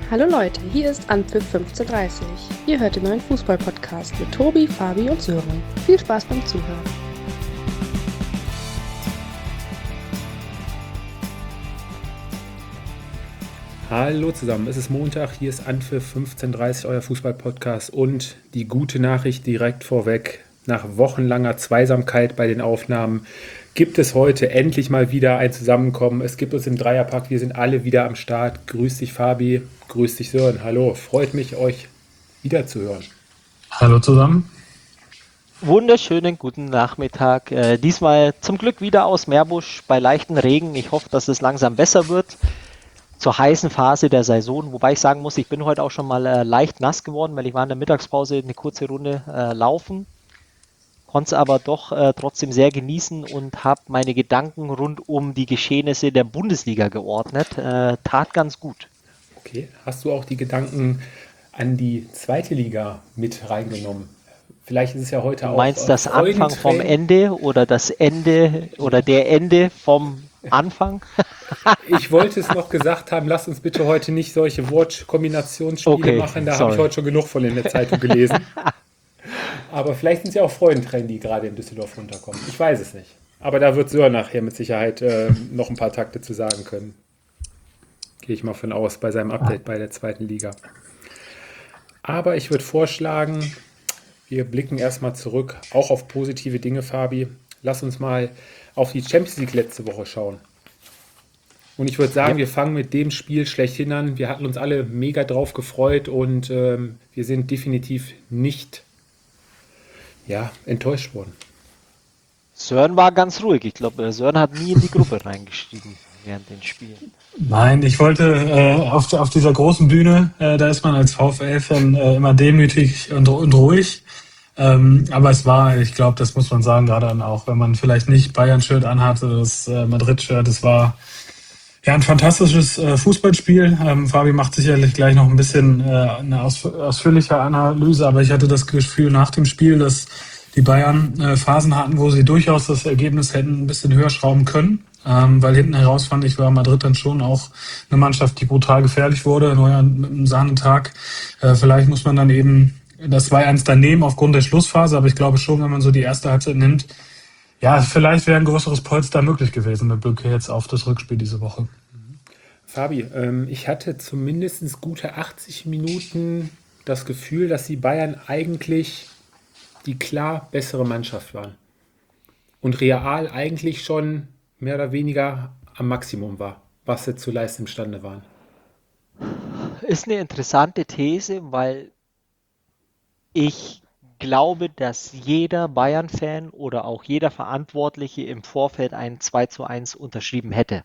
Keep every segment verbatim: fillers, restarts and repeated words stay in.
Hallo Leute, hier ist Anpfiff fünfzehn Uhr dreißig. Ihr hört den neuen Fußball-Podcast mit Tobi, Fabi und Sören. Viel Spaß beim Zuhören. Hallo zusammen, es ist Montag, hier ist Anpfiff fünfzehn Uhr dreißig, euer Fußball-Podcast und die gute Nachricht direkt vorweg. Nach wochenlanger Zweisamkeit bei den Aufnahmen gibt es heute endlich mal wieder ein Zusammenkommen. Es gibt uns im Dreierpack, wir sind alle wieder am Start. Grüß dich Fabi, grüß dich Sören, hallo, freut mich euch wieder zu hören. Hallo zusammen. Wunderschönen guten Nachmittag. Äh, diesmal zum Glück wieder aus Meerbusch bei leichten Regen. Ich hoffe, dass es langsam besser wird zur heißen Phase der Saison. Wobei ich sagen muss, ich bin heute auch schon mal äh, leicht nass geworden, weil ich war in der Mittagspause eine kurze Runde äh, laufen. Konnte es aber doch äh, trotzdem sehr genießen und habe meine Gedanken rund um die Geschehnisse der Bundesliga geordnet. Äh, tat ganz gut. Okay, hast du auch die Gedanken an die zweite Liga mit reingenommen? Vielleicht ist es ja heute Du auch meinst äh, das Anfang vom Freudentraining. Ende oder das Ende oder der Ende vom Anfang? Ich wollte es noch gesagt haben, lasst uns bitte heute nicht solche Wortkombinationsspiele Okay, machen. Da habe sorry. ich heute schon genug von in der Zeitung gelesen. Aber vielleicht sind es ja auch Freudentränen, die gerade in Düsseldorf runterkommen. Ich weiß es nicht. Aber da wird Sören nachher mit Sicherheit äh, noch ein paar Takte zu sagen können. Gehe ich mal von aus bei seinem Update bei der zweiten Liga. Aber ich würde vorschlagen, wir blicken erstmal zurück, auch auf positive Dinge, Fabi. Lass uns mal auf die Champions League letzte Woche schauen. Und ich würde sagen, Ja. wir fangen mit dem Spiel schlechthin an. Wir hatten uns alle mega drauf gefreut und ähm, wir sind definitiv nicht ja, enttäuscht worden. Sören war ganz ruhig. Ich glaube, Sören hat nie in die Gruppe reingeschrieben während den Spielen. Nein, ich wollte äh, auf, auf dieser großen Bühne, äh, da ist man als VfL-Fan äh, immer demütig und, und ruhig. Ähm, aber es war, ich glaube, das muss man sagen, gerade dann auch, wenn man vielleicht nicht Bayern-Shirt anhatte, das äh, Madrid-Shirt, es war ja ein fantastisches äh, Fußballspiel. Ähm, Fabi macht sicherlich gleich noch ein bisschen äh, eine aus, ausführliche Analyse, aber ich hatte das Gefühl nach dem Spiel, dass die Bayern äh, Phasen hatten, wo sie durchaus das Ergebnis hätten ein bisschen höher schrauben können. Ähm, weil hinten heraus fand ich, war Madrid dann schon auch eine Mannschaft, die brutal gefährlich wurde, neuer mit einem Sahnetag. Äh, vielleicht muss man dann eben das zwei eins daneben aufgrund der Schlussphase, aber ich glaube schon, wenn man so die erste Halbzeit nimmt, ja, vielleicht wäre ein größeres Polster möglich gewesen mit Blick jetzt auf das Rückspiel diese Woche. Fabi, ähm, ich hatte zumindest gute achtzig Minuten das Gefühl, dass die Bayern eigentlich die klar bessere Mannschaft waren. Und Real eigentlich schon mehr oder weniger am Maximum war, was sie zu leisten imstande waren. Ist eine interessante These, weil ich glaube, dass jeder Bayern-Fan oder auch jeder Verantwortliche im Vorfeld ein zwei zu eins unterschrieben hätte,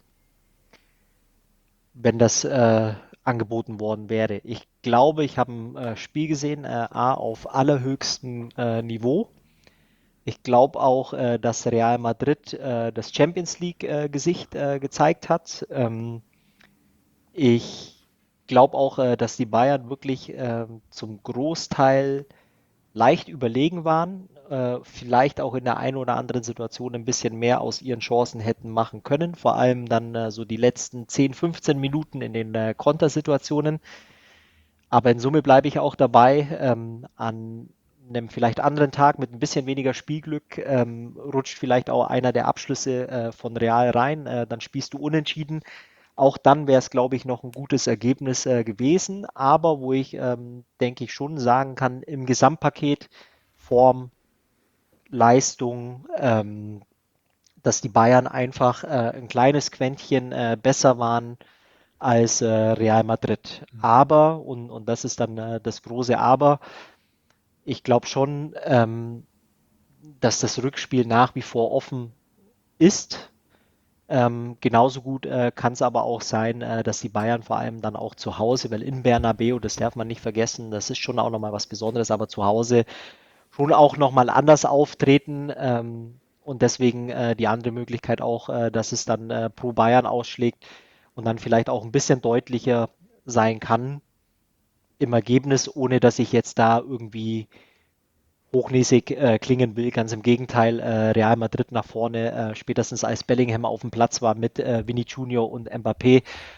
wenn das äh, angeboten worden wäre. Ich glaube, ich habe ein äh, Spiel gesehen, äh, A, auf allerhöchstem äh, Niveau. Ich glaube auch, äh, dass Real Madrid äh, das Champions League-Gesicht äh, gezeigt hat. Ähm, ich glaube auch, äh, dass die Bayern wirklich äh, zum Großteil leicht überlegen waren, äh, vielleicht auch in der einen oder anderen Situation ein bisschen mehr aus ihren Chancen hätten machen können. Vor allem dann äh, so die letzten zehn, fünfzehn Minuten in den äh, Kontersituationen. Aber in Summe bleibe ich auch dabei. Ähm, an einem vielleicht anderen Tag mit ein bisschen weniger Spielglück ähm, rutscht vielleicht auch einer der Abschlüsse äh, von Real rein. Äh, dann spielst du unentschieden. Auch dann wäre es, glaube ich, noch ein gutes Ergebnis äh, gewesen. Aber wo ich, ähm, denke ich, schon sagen kann, im Gesamtpaket Form, Leistung, ähm, dass die Bayern einfach äh, ein kleines Quäntchen äh, besser waren als äh, Real Madrid. Aber, und, und das ist dann äh, das große Aber, ich glaube schon, ähm, dass das Rückspiel nach wie vor offen ist. Ähm, genauso gut äh, kann es aber auch sein, äh, dass die Bayern vor allem dann auch zu Hause, weil in Bernabeu, das darf man nicht vergessen, das ist schon auch nochmal was Besonderes, aber zu Hause schon auch nochmal anders auftreten. Ähm, und deswegen äh, die andere Möglichkeit auch, äh, dass es dann äh, pro Bayern ausschlägt und dann vielleicht auch ein bisschen deutlicher sein kann im Ergebnis, ohne dass ich jetzt da irgendwie hochnäsig äh, klingen will. Ganz im Gegenteil, äh, Real Madrid nach vorne, äh, spätestens als Bellingham auf dem Platz war mit äh, Vinny Junior und Mbappé,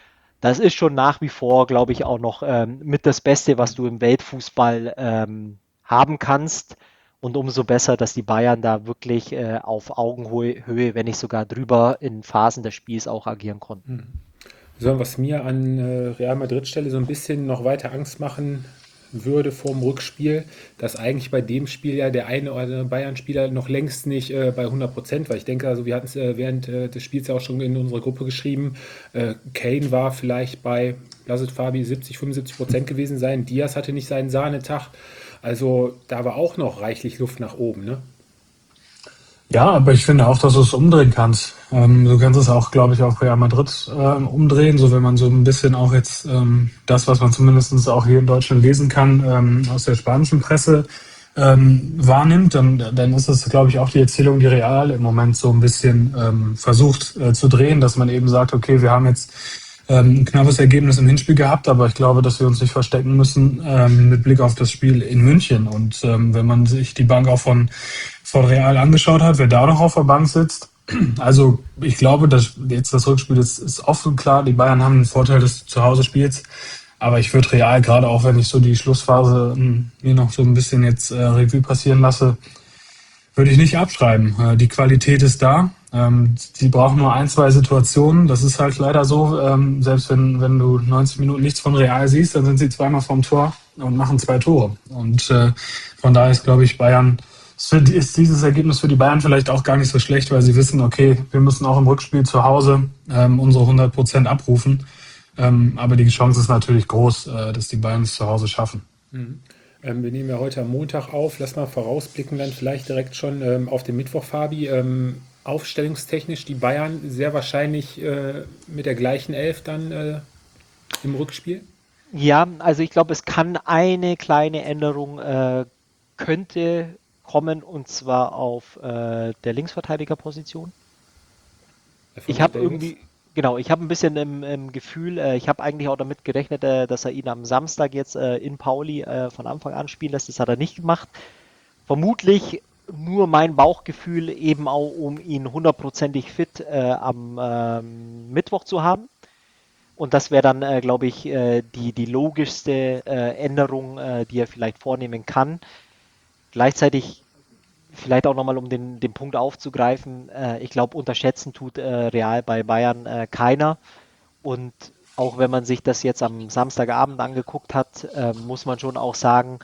das ist schon nach wie vor, glaube ich, auch noch ähm, mit das Beste, was du im Weltfußball ähm, haben kannst. Und umso besser, dass die Bayern da wirklich äh, auf Augenhöhe, Höhe, wenn nicht sogar drüber, in Phasen des Spiels auch agieren konnten. So, was mir an äh, Real Madrid Stelle so ein bisschen noch weiter Angst machen würde vor dem Rückspiel, dass eigentlich bei dem Spiel ja der eine oder andere Bayern-Spieler noch längst nicht äh, bei hundert Prozent war. Ich denke, also wir hatten es äh, während äh, des Spiels ja auch schon in unserer Gruppe geschrieben, äh, Kane war vielleicht bei, lass es Fabi, siebzig, fünfundsiebzig Prozent gewesen sein, Diaz hatte nicht seinen Sahnetag, also da war auch noch reichlich Luft nach oben, ne? Ja, aber ich finde auch, dass du es umdrehen kannst. Ähm, du kannst es auch, glaube ich, auf Real Madrid ähm, umdrehen, so wenn man so ein bisschen auch jetzt ähm, das, was man zumindest auch hier in Deutschland lesen kann, ähm, aus der spanischen Presse ähm, wahrnimmt, dann, dann ist es, glaube ich, auch die Erzählung, die Real im Moment so ein bisschen ähm, versucht äh, zu drehen, dass man eben sagt, okay, wir haben jetzt ähm, ein knappes Ergebnis im Hinspiel gehabt, aber ich glaube, dass wir uns nicht verstecken müssen ähm, mit Blick auf das Spiel in München. Und ähm, wenn man sich die Bank auch von von Real angeschaut hat, wer da noch auf der Bank sitzt. Also ich glaube, dass jetzt das Rückspiel ist, ist offen klar. Die Bayern haben einen Vorteil des Zuhause-Spiels. Aber ich würde Real, gerade auch wenn ich so die Schlussphase mh, mir noch so ein bisschen jetzt äh, Revue passieren lasse, würde ich nicht abschreiben. Äh, die Qualität ist da. Ähm, sie brauchen nur ein, zwei Situationen. Das ist halt leider so. Ähm, selbst wenn, wenn du neunzig Minuten nichts von Real siehst, dann sind sie zweimal vorm Tor und machen zwei Tore. Und äh, von daher ist, glaube ich, Bayern ist dieses Ergebnis für die Bayern vielleicht auch gar nicht so schlecht, weil sie wissen, okay, wir müssen auch im Rückspiel zu Hause ähm, unsere hundert Prozent abrufen. Ähm, aber die Chance ist natürlich groß, äh, dass die Bayern es zu Hause schaffen. Mhm. Ähm, wir nehmen ja heute am Montag auf. Lass mal vorausblicken, dann vielleicht direkt schon ähm, auf den Mittwoch, Fabi. Ähm, aufstellungstechnisch die Bayern sehr wahrscheinlich äh, mit der gleichen Elf dann äh, im Rückspiel. Ja, also ich glaube, es kann eine kleine Änderung äh, könnte kommen, und zwar auf äh, der Linksverteidigerposition. Ich habe irgendwie, genau, ich habe ein bisschen im, im Gefühl, äh, ich habe eigentlich auch damit gerechnet, äh, dass er ihn am Samstag jetzt äh, in Pauli äh, von Anfang an spielen lässt. Das hat er nicht gemacht. Vermutlich nur mein Bauchgefühl, eben auch um ihn hundertprozentig fit äh, am ähm, Mittwoch zu haben. Und das wäre dann, äh, glaube ich, äh, die, die logischste äh, Änderung, äh, die er vielleicht vornehmen kann. Gleichzeitig vielleicht auch nochmal, um den, den Punkt aufzugreifen, äh, ich glaube, unterschätzen tut äh, Real bei Bayern äh, keiner. Und auch wenn man sich das jetzt am Samstagabend angeguckt hat, äh, muss man schon auch sagen,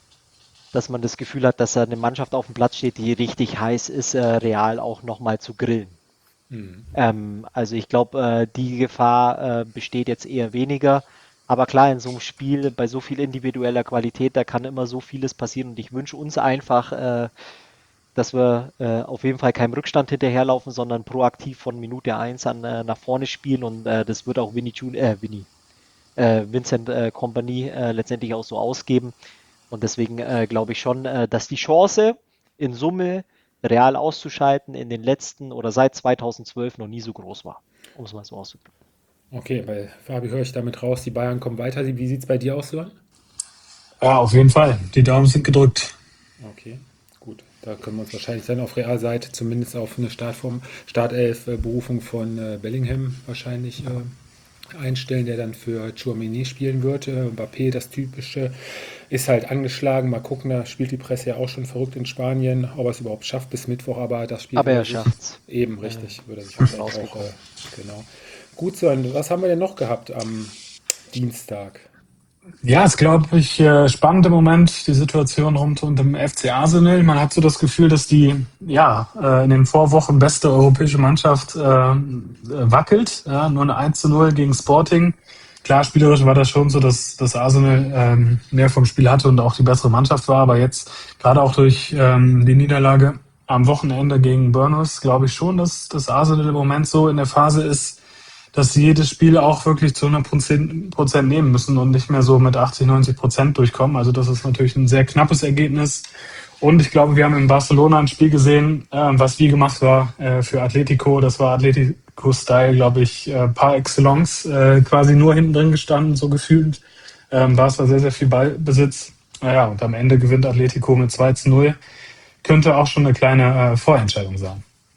dass man das Gefühl hat, dass da eine Mannschaft auf dem Platz steht, die richtig heiß ist, äh, Real auch nochmal zu grillen. Mhm. Ähm, also ich glaube, äh, die Gefahr äh, besteht jetzt eher weniger. Aber klar, in so einem Spiel, bei so viel individueller Qualität, da kann immer so vieles passieren. Und ich wünsche uns einfach, äh, dass wir äh, auf jeden Fall keinem Rückstand hinterherlaufen, sondern proaktiv von Minute eins an äh, nach vorne spielen. Und äh, das wird auch Vinny, Jun äh, Vinny, äh, Vincent äh, Kompany äh, letztendlich auch so ausgeben. Und deswegen äh, glaube ich schon, äh, dass die Chance in Summe Real auszuschalten in den letzten oder seit zweitausendzwölf noch nie so groß war, um es mal so auszudrücken. Okay, bei Fabi höre ich damit raus, die Bayern kommen weiter. Wie sieht es bei dir aus, Sören? Ja, auf jeden Fall. Die Daumen sind gedrückt. Okay, gut. Da können wir uns wahrscheinlich dann auf Realseite zumindest auf eine Startform, Startelf-Berufung von äh, Bellingham wahrscheinlich äh, einstellen, der dann für Tchouaméni spielen wird. Äh, Mbappé, das Typische, ist halt angeschlagen. Mal gucken, da spielt die Presse ja auch schon verrückt in Spanien, ob er es überhaupt schafft bis Mittwoch, aber das Spiel... Aber er schafft es. Eben, richtig. Ja. Würde er sich wahrscheinlich auch... Äh, genau. Gut, Sören, was haben wir denn noch gehabt am Dienstag? Ja, ist, glaube ich, spannend im Moment, die Situation rund um den F C Arsenal. Man hat so das Gefühl, dass die ja in den Vorwochen beste europäische Mannschaft äh, wackelt. Ja, nur eine eins zu null gegen Sporting. Klar, spielerisch war das schon so, dass das Arsenal ähm, mehr vom Spiel hatte und auch die bessere Mannschaft war. Aber jetzt, gerade auch durch ähm, die Niederlage am Wochenende gegen Bournemouth, glaube ich schon, dass das Arsenal im Moment so in der Phase ist, dass sie jedes Spiel auch wirklich zu hundert Prozent nehmen müssen und nicht mehr so mit achtzig, neunzig Prozent durchkommen. Also das ist natürlich ein sehr knappes Ergebnis. Und ich glaube, wir haben in Barcelona ein Spiel gesehen, äh, was wie gemacht war äh, für Atletico. Das war Atletico-Style, glaube ich, äh, par excellence. Äh, quasi nur hinten drin gestanden, so gefühlt. Ähm, war es war sehr, sehr viel Ballbesitz. Naja, und am Ende gewinnt Atletico mit zwei zu null. Könnte auch schon eine kleine äh, Vorentscheidung sein.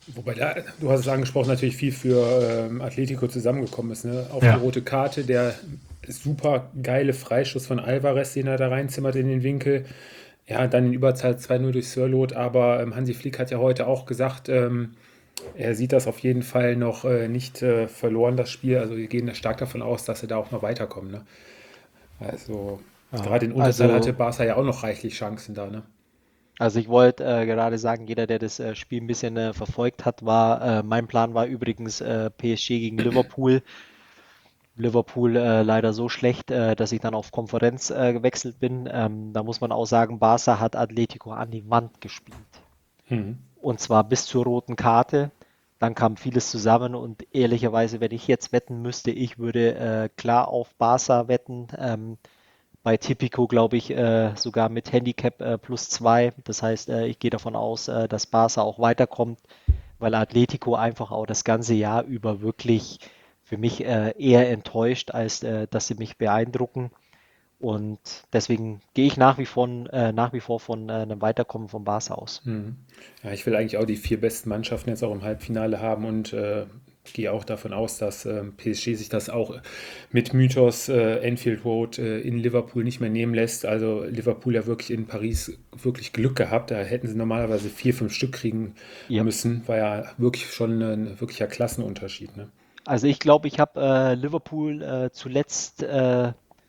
Wobei, da, du hast es angesprochen, natürlich viel für ähm, Atletico zusammengekommen ist. Ne? Auf Ja. die rote Karte, der super geile Freischuss von Alvarez, den er da reinzimmert in den Winkel. Ja, dann in Überzahl zwei null durch Sörloth, aber ähm, Hansi Flick hat ja heute auch gesagt, ähm, er sieht das auf jeden Fall noch äh, nicht äh, verloren, das Spiel. Also wir gehen da stark davon aus, dass sie da auch noch weiterkommen. Ne? Also Ja, gerade in Unterzahl hatte also, Barca ja auch noch reichlich Chancen da. Ne? also ich wollte äh, gerade sagen, jeder, der das äh, Spiel ein bisschen äh, verfolgt hat, war, äh, mein Plan war übrigens äh, P S G gegen Liverpool. Liverpool äh, leider so schlecht, äh, dass ich dann auf Konferenz äh, gewechselt bin. Ähm, da muss man auch sagen, Barca hat Atletico an die Wand gespielt. Mhm. Und zwar bis zur roten Karte. Dann kam vieles zusammen und ehrlicherweise, wenn ich jetzt wetten müsste, ich würde äh, klar auf Barca wetten. Ähm, bei Tipico glaube ich äh, sogar mit Handicap äh, plus zwei. Das heißt, äh, ich gehe davon aus, äh, dass Barca auch weiterkommt, weil Atletico einfach auch das ganze Jahr über wirklich für mich äh, eher enttäuscht, als äh, dass sie mich beeindrucken. Und deswegen gehe ich nach wie vor, äh, nach wie vor von äh, einem Weiterkommen von Barca aus. Mhm. Ja, ich will eigentlich auch die vier besten Mannschaften jetzt auch im Halbfinale haben und äh, gehe auch davon aus, dass ähm, P S G sich das auch mit Mythos äh, Anfield Road äh, in Liverpool nicht mehr nehmen lässt. Also Liverpool ja wirklich in Paris wirklich Glück gehabt. Da hätten sie normalerweise vier, fünf Stück kriegen Ja. müssen. War ja wirklich schon ein wirklicher Klassenunterschied. Ne? Also ich glaube, ich habe äh, Liverpool äh, zuletzt, äh,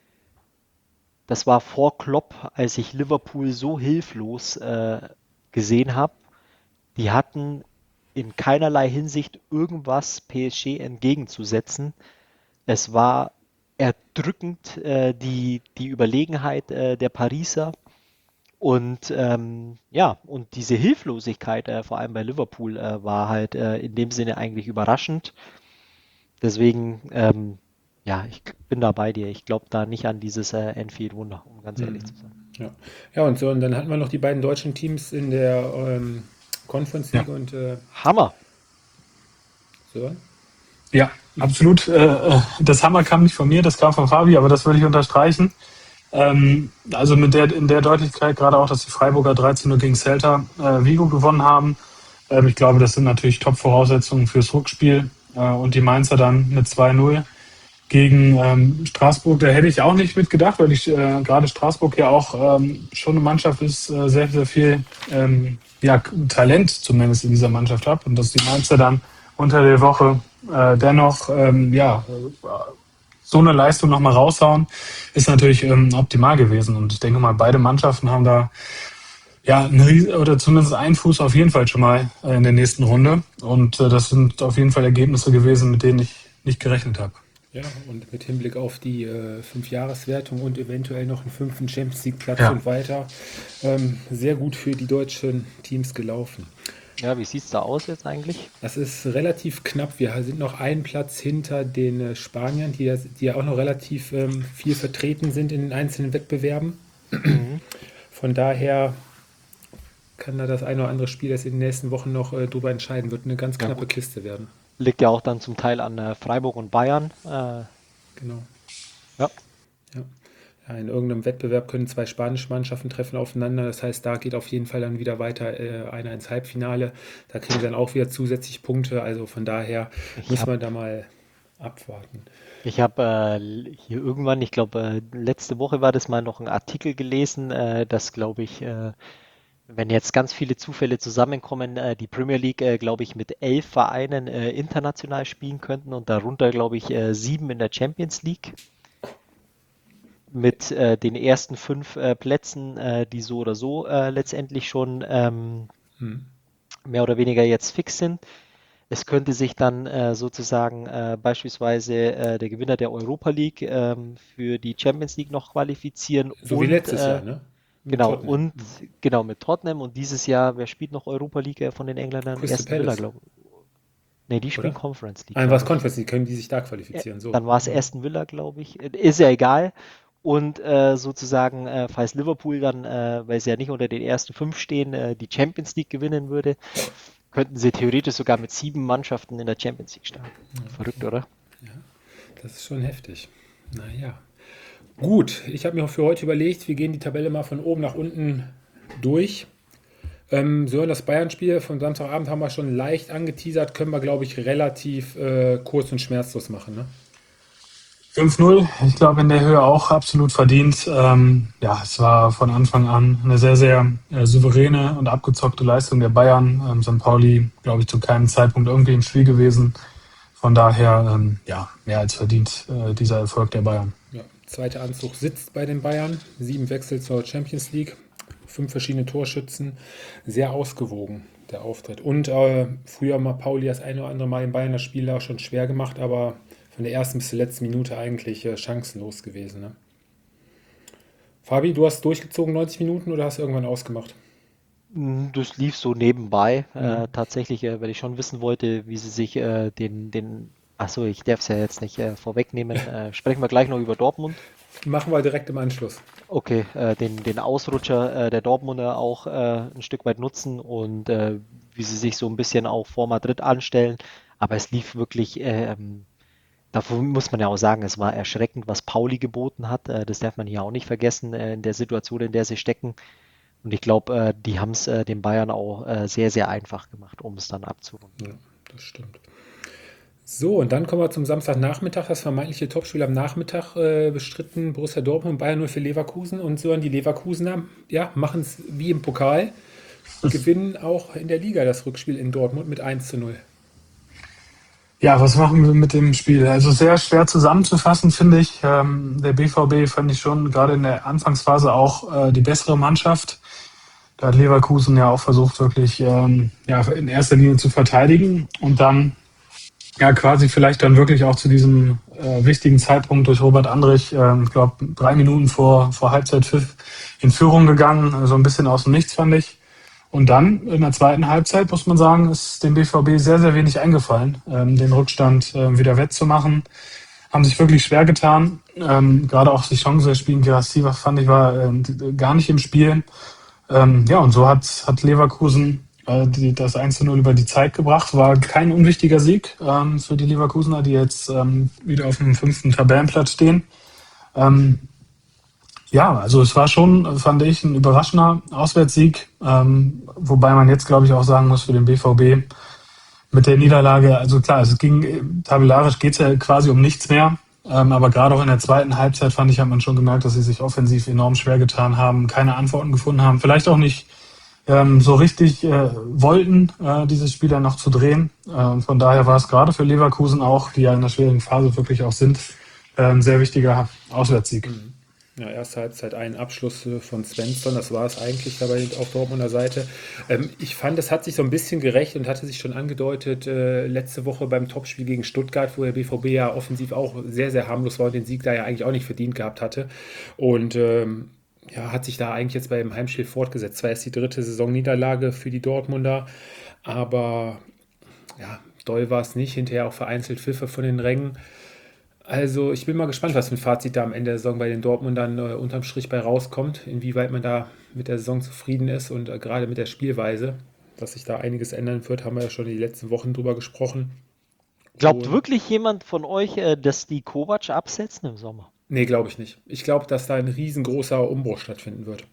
das war vor Klopp, als ich Liverpool so hilflos äh, gesehen habe. Die hatten in keinerlei Hinsicht irgendwas P S G entgegenzusetzen. Es war erdrückend, äh, die, die Überlegenheit äh, der Pariser. Und ähm, ja, und diese Hilflosigkeit, äh, vor allem bei Liverpool, äh, war halt äh, in dem Sinne eigentlich überraschend. Deswegen, ähm, ja, ich bin da bei dir. Ich glaube da nicht an dieses äh, Enfield-Wunder, um ganz ehrlich Mhm. zu sein. Ja. Ja, und so, und dann hatten wir noch die beiden deutschen Teams in der ähm, Conference Ja. League und äh, Hammer! so. Ja, absolut. Äh, äh, das Hammer kam nicht von mir, das kam von Fabi, aber das würde ich unterstreichen. Ähm, also mit der, in der Deutlichkeit gerade auch, dass die Freiburger dreizehn null gegen Celta äh, Vigo gewonnen haben. Ähm, ich glaube, das sind natürlich Top-Voraussetzungen fürs Rückspiel. Äh, und die Mainzer dann mit zwei null gegen ähm, Straßburg. Da hätte ich auch nicht mit gedacht, weil ich äh, gerade Straßburg ja auch ähm, schon eine Mannschaft ist, äh, sehr, sehr viel ähm, ja, Talent zumindest in dieser Mannschaft hat. Und dass die Mainzer dann unter der Woche äh, dennoch ähm, ja, so eine Leistung nochmal raushauen, ist natürlich ähm, optimal gewesen. Und ich denke mal, beide Mannschaften haben da ja einen Ries- oder zumindest einen Fuß auf jeden Fall schon mal äh, in der nächsten Runde. Und äh, das sind auf jeden Fall Ergebnisse gewesen, mit denen ich nicht gerechnet habe. Ja, und mit Hinblick auf die äh, Fünfjahreswertung und eventuell noch einen fünften Champions League-Platz Ja. und weiter, ähm, sehr gut für die deutschen Teams gelaufen. Ja, wie sieht's da aus jetzt eigentlich? Das ist relativ knapp. Wir sind noch einen Platz hinter den äh, Spaniern, die ja, die ja auch noch relativ ähm, viel vertreten sind in den einzelnen Wettbewerben. Mhm. Von daher kann da das eine oder andere Spiel, das in den nächsten Wochen noch äh, drüber entscheiden wird, eine ganz Ja knappe gut. Kiste werden. Liegt ja auch dann zum Teil an äh, Freiburg und Bayern. Äh, Genau. ja. Ja. Ja, in irgendeinem Wettbewerb können zwei spanische Mannschaften treffen aufeinander. Das heißt, da geht auf jeden Fall dann wieder weiter äh, einer ins Halbfinale. Da kriegen sie dann auch wieder zusätzlich Punkte. Also von daher Ich müssen habe wir da mal abwarten. ich hab, äh, hier irgendwann, ich glaube, äh, letzte Woche war das mal noch ein Artikel gelesen, äh, dass, glaube ich, äh, wenn jetzt ganz viele Zufälle zusammenkommen, äh, die Premier League, äh, glaube ich, mit elf Vereinen äh, international spielen könnten und darunter, glaube ich, äh, sieben in der Champions League. Mit äh, den ersten fünf äh, Plätzen, äh, die so oder so äh, letztendlich schon ähm, Hm. mehr oder weniger jetzt fix sind. Es könnte sich dann äh, sozusagen äh, beispielsweise äh, der Gewinner der Europa League ähm, für die Champions League noch qualifizieren So wie und letztes äh, Jahr, ne? Mit genau Tottenham. und genau mit Tottenham und dieses Jahr, wer spielt noch Europa League äh, von den Engländern? Crystal Aston Villa, Palace, glaube ich. Nee, die spielen oder? Conference League, Einfach glaube das ich. Conference, die können die sich da Äh, qualifizieren. So. Dann war es Hm. Aston Villa, glaube ich. Äh, Ist ja egal. Und äh, sozusagen, äh, falls Liverpool dann, äh, weil sie ja nicht unter den ersten fünf stehen, äh, die Champions League gewinnen würde, könnten sie theoretisch sogar mit sieben Mannschaften in der Champions League starten. Verrückt, oder? Das ist schon heftig. Naja. Gut, ich habe mir für heute überlegt, wir gehen die Tabelle mal von oben nach unten durch. Ähm, so, das Bayern-Spiel vom Samstagabend haben wir schon leicht angeteasert, können wir, glaube ich, relativ äh, kurz und schmerzlos machen. Ne? fünf null, ich glaube in der Höhe auch absolut verdient. Ähm, ja, es war von Anfang an eine sehr, sehr äh, souveräne und abgezockte Leistung der Bayern. Ähm, Sankt Pauli, glaube ich, zu keinem Zeitpunkt irgendwie im Spiel gewesen. Von daher, ähm, ja, mehr als verdient äh, dieser Erfolg der Bayern. Ja, zweiter Anzug sitzt bei den Bayern, sieben Wechsel zur Champions League, fünf verschiedene Torschützen, sehr ausgewogen der Auftritt. Und äh, früher mal Pauli das eine oder andere Mal in Bayern das Spiel auch schon schwer gemacht, aber von der ersten bis zur letzten Minute eigentlich äh, chancenlos gewesen. Ne? Fabi, du hast durchgezogen neunzig Minuten oder hast du irgendwann ausgemacht? Mm, Das lief so nebenbei. Äh, tatsächlich, äh, weil ich schon wissen wollte, wie sie sich äh, den, den, ach so, ich darf es ja jetzt nicht äh, vorwegnehmen. Äh, sprechen wir gleich noch über Dortmund. Machen wir direkt im Anschluss. Okay, äh, den, den Ausrutscher äh, der Dortmunder auch äh, ein Stück weit nutzen und äh, wie sie sich so ein bisschen auch vor Madrid anstellen. Aber es lief wirklich, ähm, davor muss man ja auch sagen, es war erschreckend, was Pauli geboten hat. Äh, das darf man hier auch nicht vergessen, äh, in der Situation, in der sie stecken. Und ich glaube, äh, die haben es äh, den Bayern auch äh, sehr, sehr einfach gemacht, um es dann abzurunden. Ja, das stimmt. So, und dann kommen wir zum Samstagnachmittag, das vermeintliche Topspiel am Nachmittag äh, bestritten. Borussia Dortmund, Bayern null für Leverkusen. Und so an die Leverkusener, ja, machen es wie im Pokal, gewinnen auch in der Liga das Rückspiel in Dortmund mit eins zu null. Ja, was machen wir mit dem Spiel? Also sehr schwer zusammenzufassen, finde ich. Ähm, der B V B fand ich schon gerade in der Anfangsphase auch äh, die bessere Mannschaft. Da hat Leverkusen ja auch versucht, wirklich ähm, ja, in erster Linie zu verteidigen und dann ja quasi vielleicht dann wirklich auch zu diesem äh, wichtigen Zeitpunkt durch Robert Andrich, äh, ich glaube, drei Minuten vor, vor Halbzeitpfiff in Führung gegangen. So also ein bisschen aus dem Nichts, fand ich. Und dann in der zweiten Halbzeit, muss man sagen, ist dem B V B sehr, sehr wenig eingefallen, ähm, den Rückstand äh, wieder wettzumachen. Haben sich wirklich schwer getan. Ähm, gerade auch die Chance spielen, Girassi, fand ich, war äh, gar nicht im Spiel. Ähm, ja, und so hat, hat Leverkusen äh, die, das eins zu null über die Zeit gebracht. War kein unwichtiger Sieg ähm, für die Leverkusener, die jetzt ähm, wieder auf dem fünften Tabellenplatz stehen. Ähm, ja, also es war schon, fand ich, ein überraschender Auswärtssieg, ähm, wobei man jetzt, glaube ich, auch sagen muss, für den B V B mit der Niederlage, also klar, es ging, tabellarisch geht es ja quasi um nichts mehr, ähm, aber gerade auch in der zweiten Halbzeit, fand ich, hat man schon gemerkt, dass sie sich offensiv enorm schwer getan haben, keine Antworten gefunden haben, vielleicht auch nicht ähm, so richtig äh, wollten, äh, dieses Spiel dann noch zu drehen. Äh, von daher war es gerade für Leverkusen auch, die ja in einer schwierigen Phase wirklich auch sind, äh, ein sehr wichtiger Auswärtssieg. Mhm. Ja, erste Halbzeit ein Abschluss äh, von Svensson, das war es eigentlich dabei auf Dortmunder Seite. Ähm, ich fand, es hat sich so ein bisschen gerecht und hatte sich schon angedeutet äh, letzte Woche beim Topspiel gegen Stuttgart, wo der B V B ja offensiv auch sehr, sehr harmlos war und den Sieg da ja eigentlich auch nicht verdient gehabt hatte. Und ähm, ja, hat sich da eigentlich jetzt beim Heimspiel fortgesetzt. Zwar ist die dritte Saisonniederlage für die Dortmunder, aber ja, doll war es nicht. Hinterher auch vereinzelt Pfiffe von den Rängen. Also ich bin mal gespannt, was für ein Fazit da am Ende der Saison bei den Dortmundern äh, unterm Strich bei rauskommt, inwieweit man da mit der Saison zufrieden ist und äh, gerade mit der Spielweise, dass sich da einiges ändern wird, haben wir ja schon die letzten Wochen drüber gesprochen. Glaubt Und wirklich jemand von euch, äh, dass die Kovac absetzen im Sommer? nee, glaube ich nicht. Ich glaube, dass da ein riesengroßer Umbruch stattfinden wird.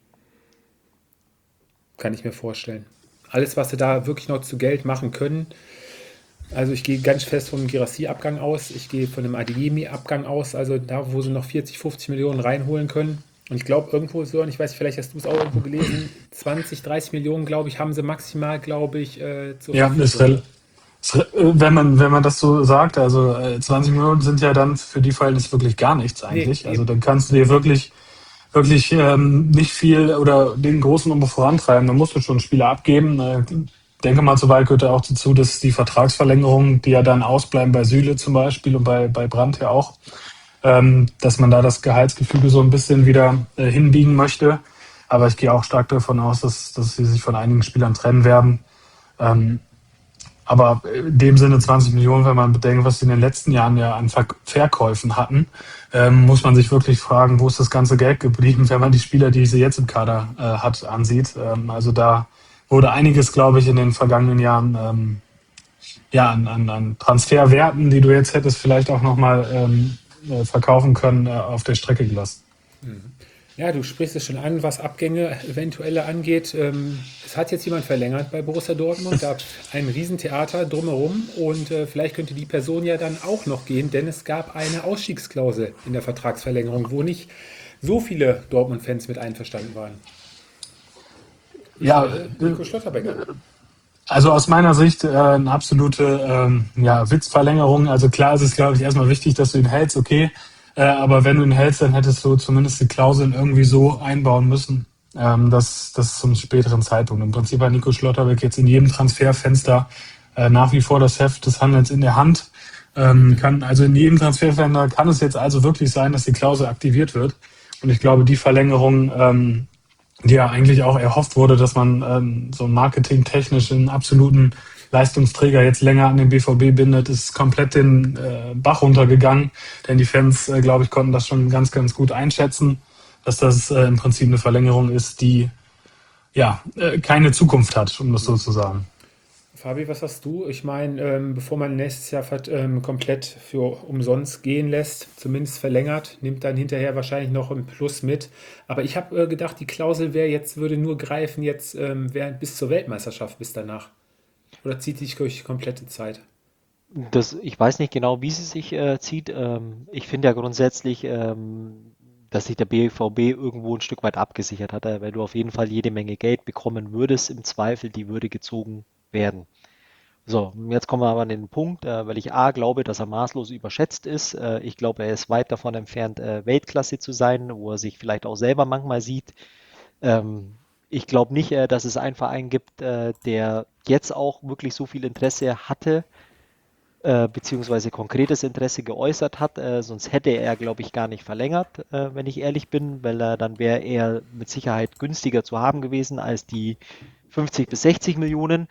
Kann ich mir vorstellen. Alles, was sie da wirklich noch zu Geld machen können. Also ich gehe ganz fest vom Girassi-Abgang aus. Ich gehe von dem Adeyemi-Abgang aus. Also da, wo sie noch vierzig, fünfzig Millionen reinholen können. Und ich glaube, irgendwo so, und ich weiß, vielleicht hast du es auch irgendwo gelesen, zwanzig, dreißig Millionen, glaube ich, haben sie maximal, glaube ich, äh, zur Ja, ist, Verfügung. rel- ist, re- äh, wenn man, wenn man das so sagt, also äh, zwanzig Millionen sind ja dann für die Verhältnisse wirklich gar nichts Nee, eigentlich. Also eben. dann kannst du dir wirklich, wirklich ähm, nicht viel oder den großen Umbruch vorantreiben. Da musst du schon Spieler abgeben. Äh, denke mal, zu weit gehört ja auch dazu, dass die Vertragsverlängerungen, die ja dann ausbleiben bei Süle zum Beispiel und bei, bei Brandt ja auch, ähm, dass man da das Gehaltsgefüge so ein bisschen wieder äh, hinbiegen möchte. Aber ich gehe auch stark davon aus, dass, dass sie sich von einigen Spielern trennen werden. Ähm, aber in dem Sinne zwanzig Millionen, wenn man bedenkt, was sie in den letzten Jahren ja an Ver Verkäufen hatten, ähm, muss man sich wirklich fragen, wo ist das ganze Geld geblieben, wenn man die Spieler, die sie jetzt im Kader äh, hat, ansieht. Ähm, also da wurde einiges, glaube ich, in den vergangenen Jahren ähm, ja, an, an, an Transferwerten, die du jetzt hättest vielleicht auch nochmal ähm, äh, verkaufen können, äh, auf der Strecke gelassen. Ja, du sprichst es schon an, was Abgänge eventuelle angeht. Ähm, es hat jetzt jemand verlängert bei Borussia Dortmund, gab ein Riesentheater drumherum und äh, vielleicht könnte die Person ja dann auch noch gehen, denn es gab eine Ausstiegsklausel in der Vertragsverlängerung, wo nicht so viele Dortmund-Fans mit einverstanden waren. Ich Ja, spreche Nico Schlotterbeck an. also aus meiner Sicht äh, eine absolute ähm, ja, Witzverlängerung. Also klar ist es, glaube ich, erstmal wichtig, dass du ihn hältst, okay. Äh, aber wenn du ihn hältst, dann hättest du zumindest die Klauseln irgendwie so einbauen müssen, ähm, dass das zum späteren Zeitpunkt. Im Prinzip hat Nico Schlotterbeck jetzt in jedem Transferfenster äh, nach wie vor das Heft des Handelns in der Hand. Ähm, kann also in jedem Transferfenster kann es jetzt also wirklich sein, dass die Klausel aktiviert wird. Und ich glaube, die Verlängerung ähm, die ja eigentlich auch erhofft wurde, dass man ähm, so marketingtechnisch einen absoluten Leistungsträger jetzt länger an den B V B bindet, ist komplett den äh, Bach runtergegangen. Denn die Fans, äh, glaube ich, konnten das schon ganz, ganz gut einschätzen, dass das äh, im Prinzip eine Verlängerung ist, die ja äh, keine Zukunft hat, um das so zu sagen. Fabi, was hast du? Ich meine, ähm, bevor man nächstes Jahr vert- ähm, komplett für umsonst gehen lässt, zumindest verlängert, nimmt dann hinterher wahrscheinlich noch ein Plus mit. Aber ich habe äh, gedacht, die Klausel wäre jetzt, würde nur greifen jetzt ähm, während bis zur Weltmeisterschaft bis danach. Oder zieht sich durch die komplette Zeit? Das, ich weiß nicht genau, wie sie sich äh, zieht. Ähm, ich finde ja grundsätzlich, ähm, dass sich der B V B irgendwo ein Stück weit abgesichert hat, äh, weil du auf jeden Fall jede Menge Geld bekommen würdest. Im Zweifel, die würde gezogen werden. So, jetzt kommen wir aber an den Punkt, äh, weil ich A glaube, dass er maßlos überschätzt ist. Äh, ich glaube, er ist weit davon entfernt, äh, Weltklasse zu sein, wo er sich vielleicht auch selber manchmal sieht. Ähm, ich glaube nicht, äh, dass es einen Verein gibt, äh, der jetzt auch wirklich so viel Interesse hatte, äh, beziehungsweise konkretes Interesse geäußert hat. Äh, sonst hätte er, glaube ich, gar nicht verlängert, äh, wenn ich ehrlich bin, weil er dann wäre er mit Sicherheit günstiger zu haben gewesen als die fünfzig bis sechzig Millionen.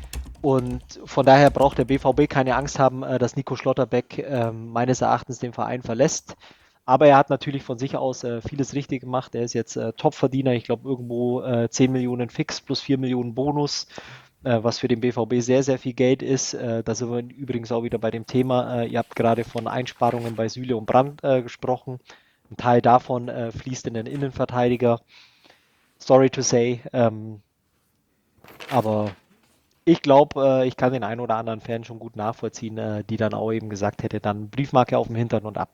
Und von daher braucht der B V B keine Angst haben, äh, dass Nico Schlotterbeck äh, meines Erachtens den Verein verlässt. Aber er hat natürlich von sich aus äh, vieles richtig gemacht. Er ist jetzt äh, Topverdiener, ich glaube irgendwo äh, zehn Millionen fix plus vier Millionen Bonus, äh, was für den B V B sehr, sehr viel Geld ist. Äh, da sind wir übrigens auch wieder bei dem Thema. Äh, ihr habt gerade von Einsparungen bei Süle und Brandt äh, gesprochen. Ein Teil davon äh, fließt in den Innenverteidiger. Sorry to say. Ähm, aber ich glaube, äh, ich kann den einen oder anderen Fan schon gut nachvollziehen, äh, die dann auch eben gesagt hätte, dann Briefmarke auf dem Hintern und ab.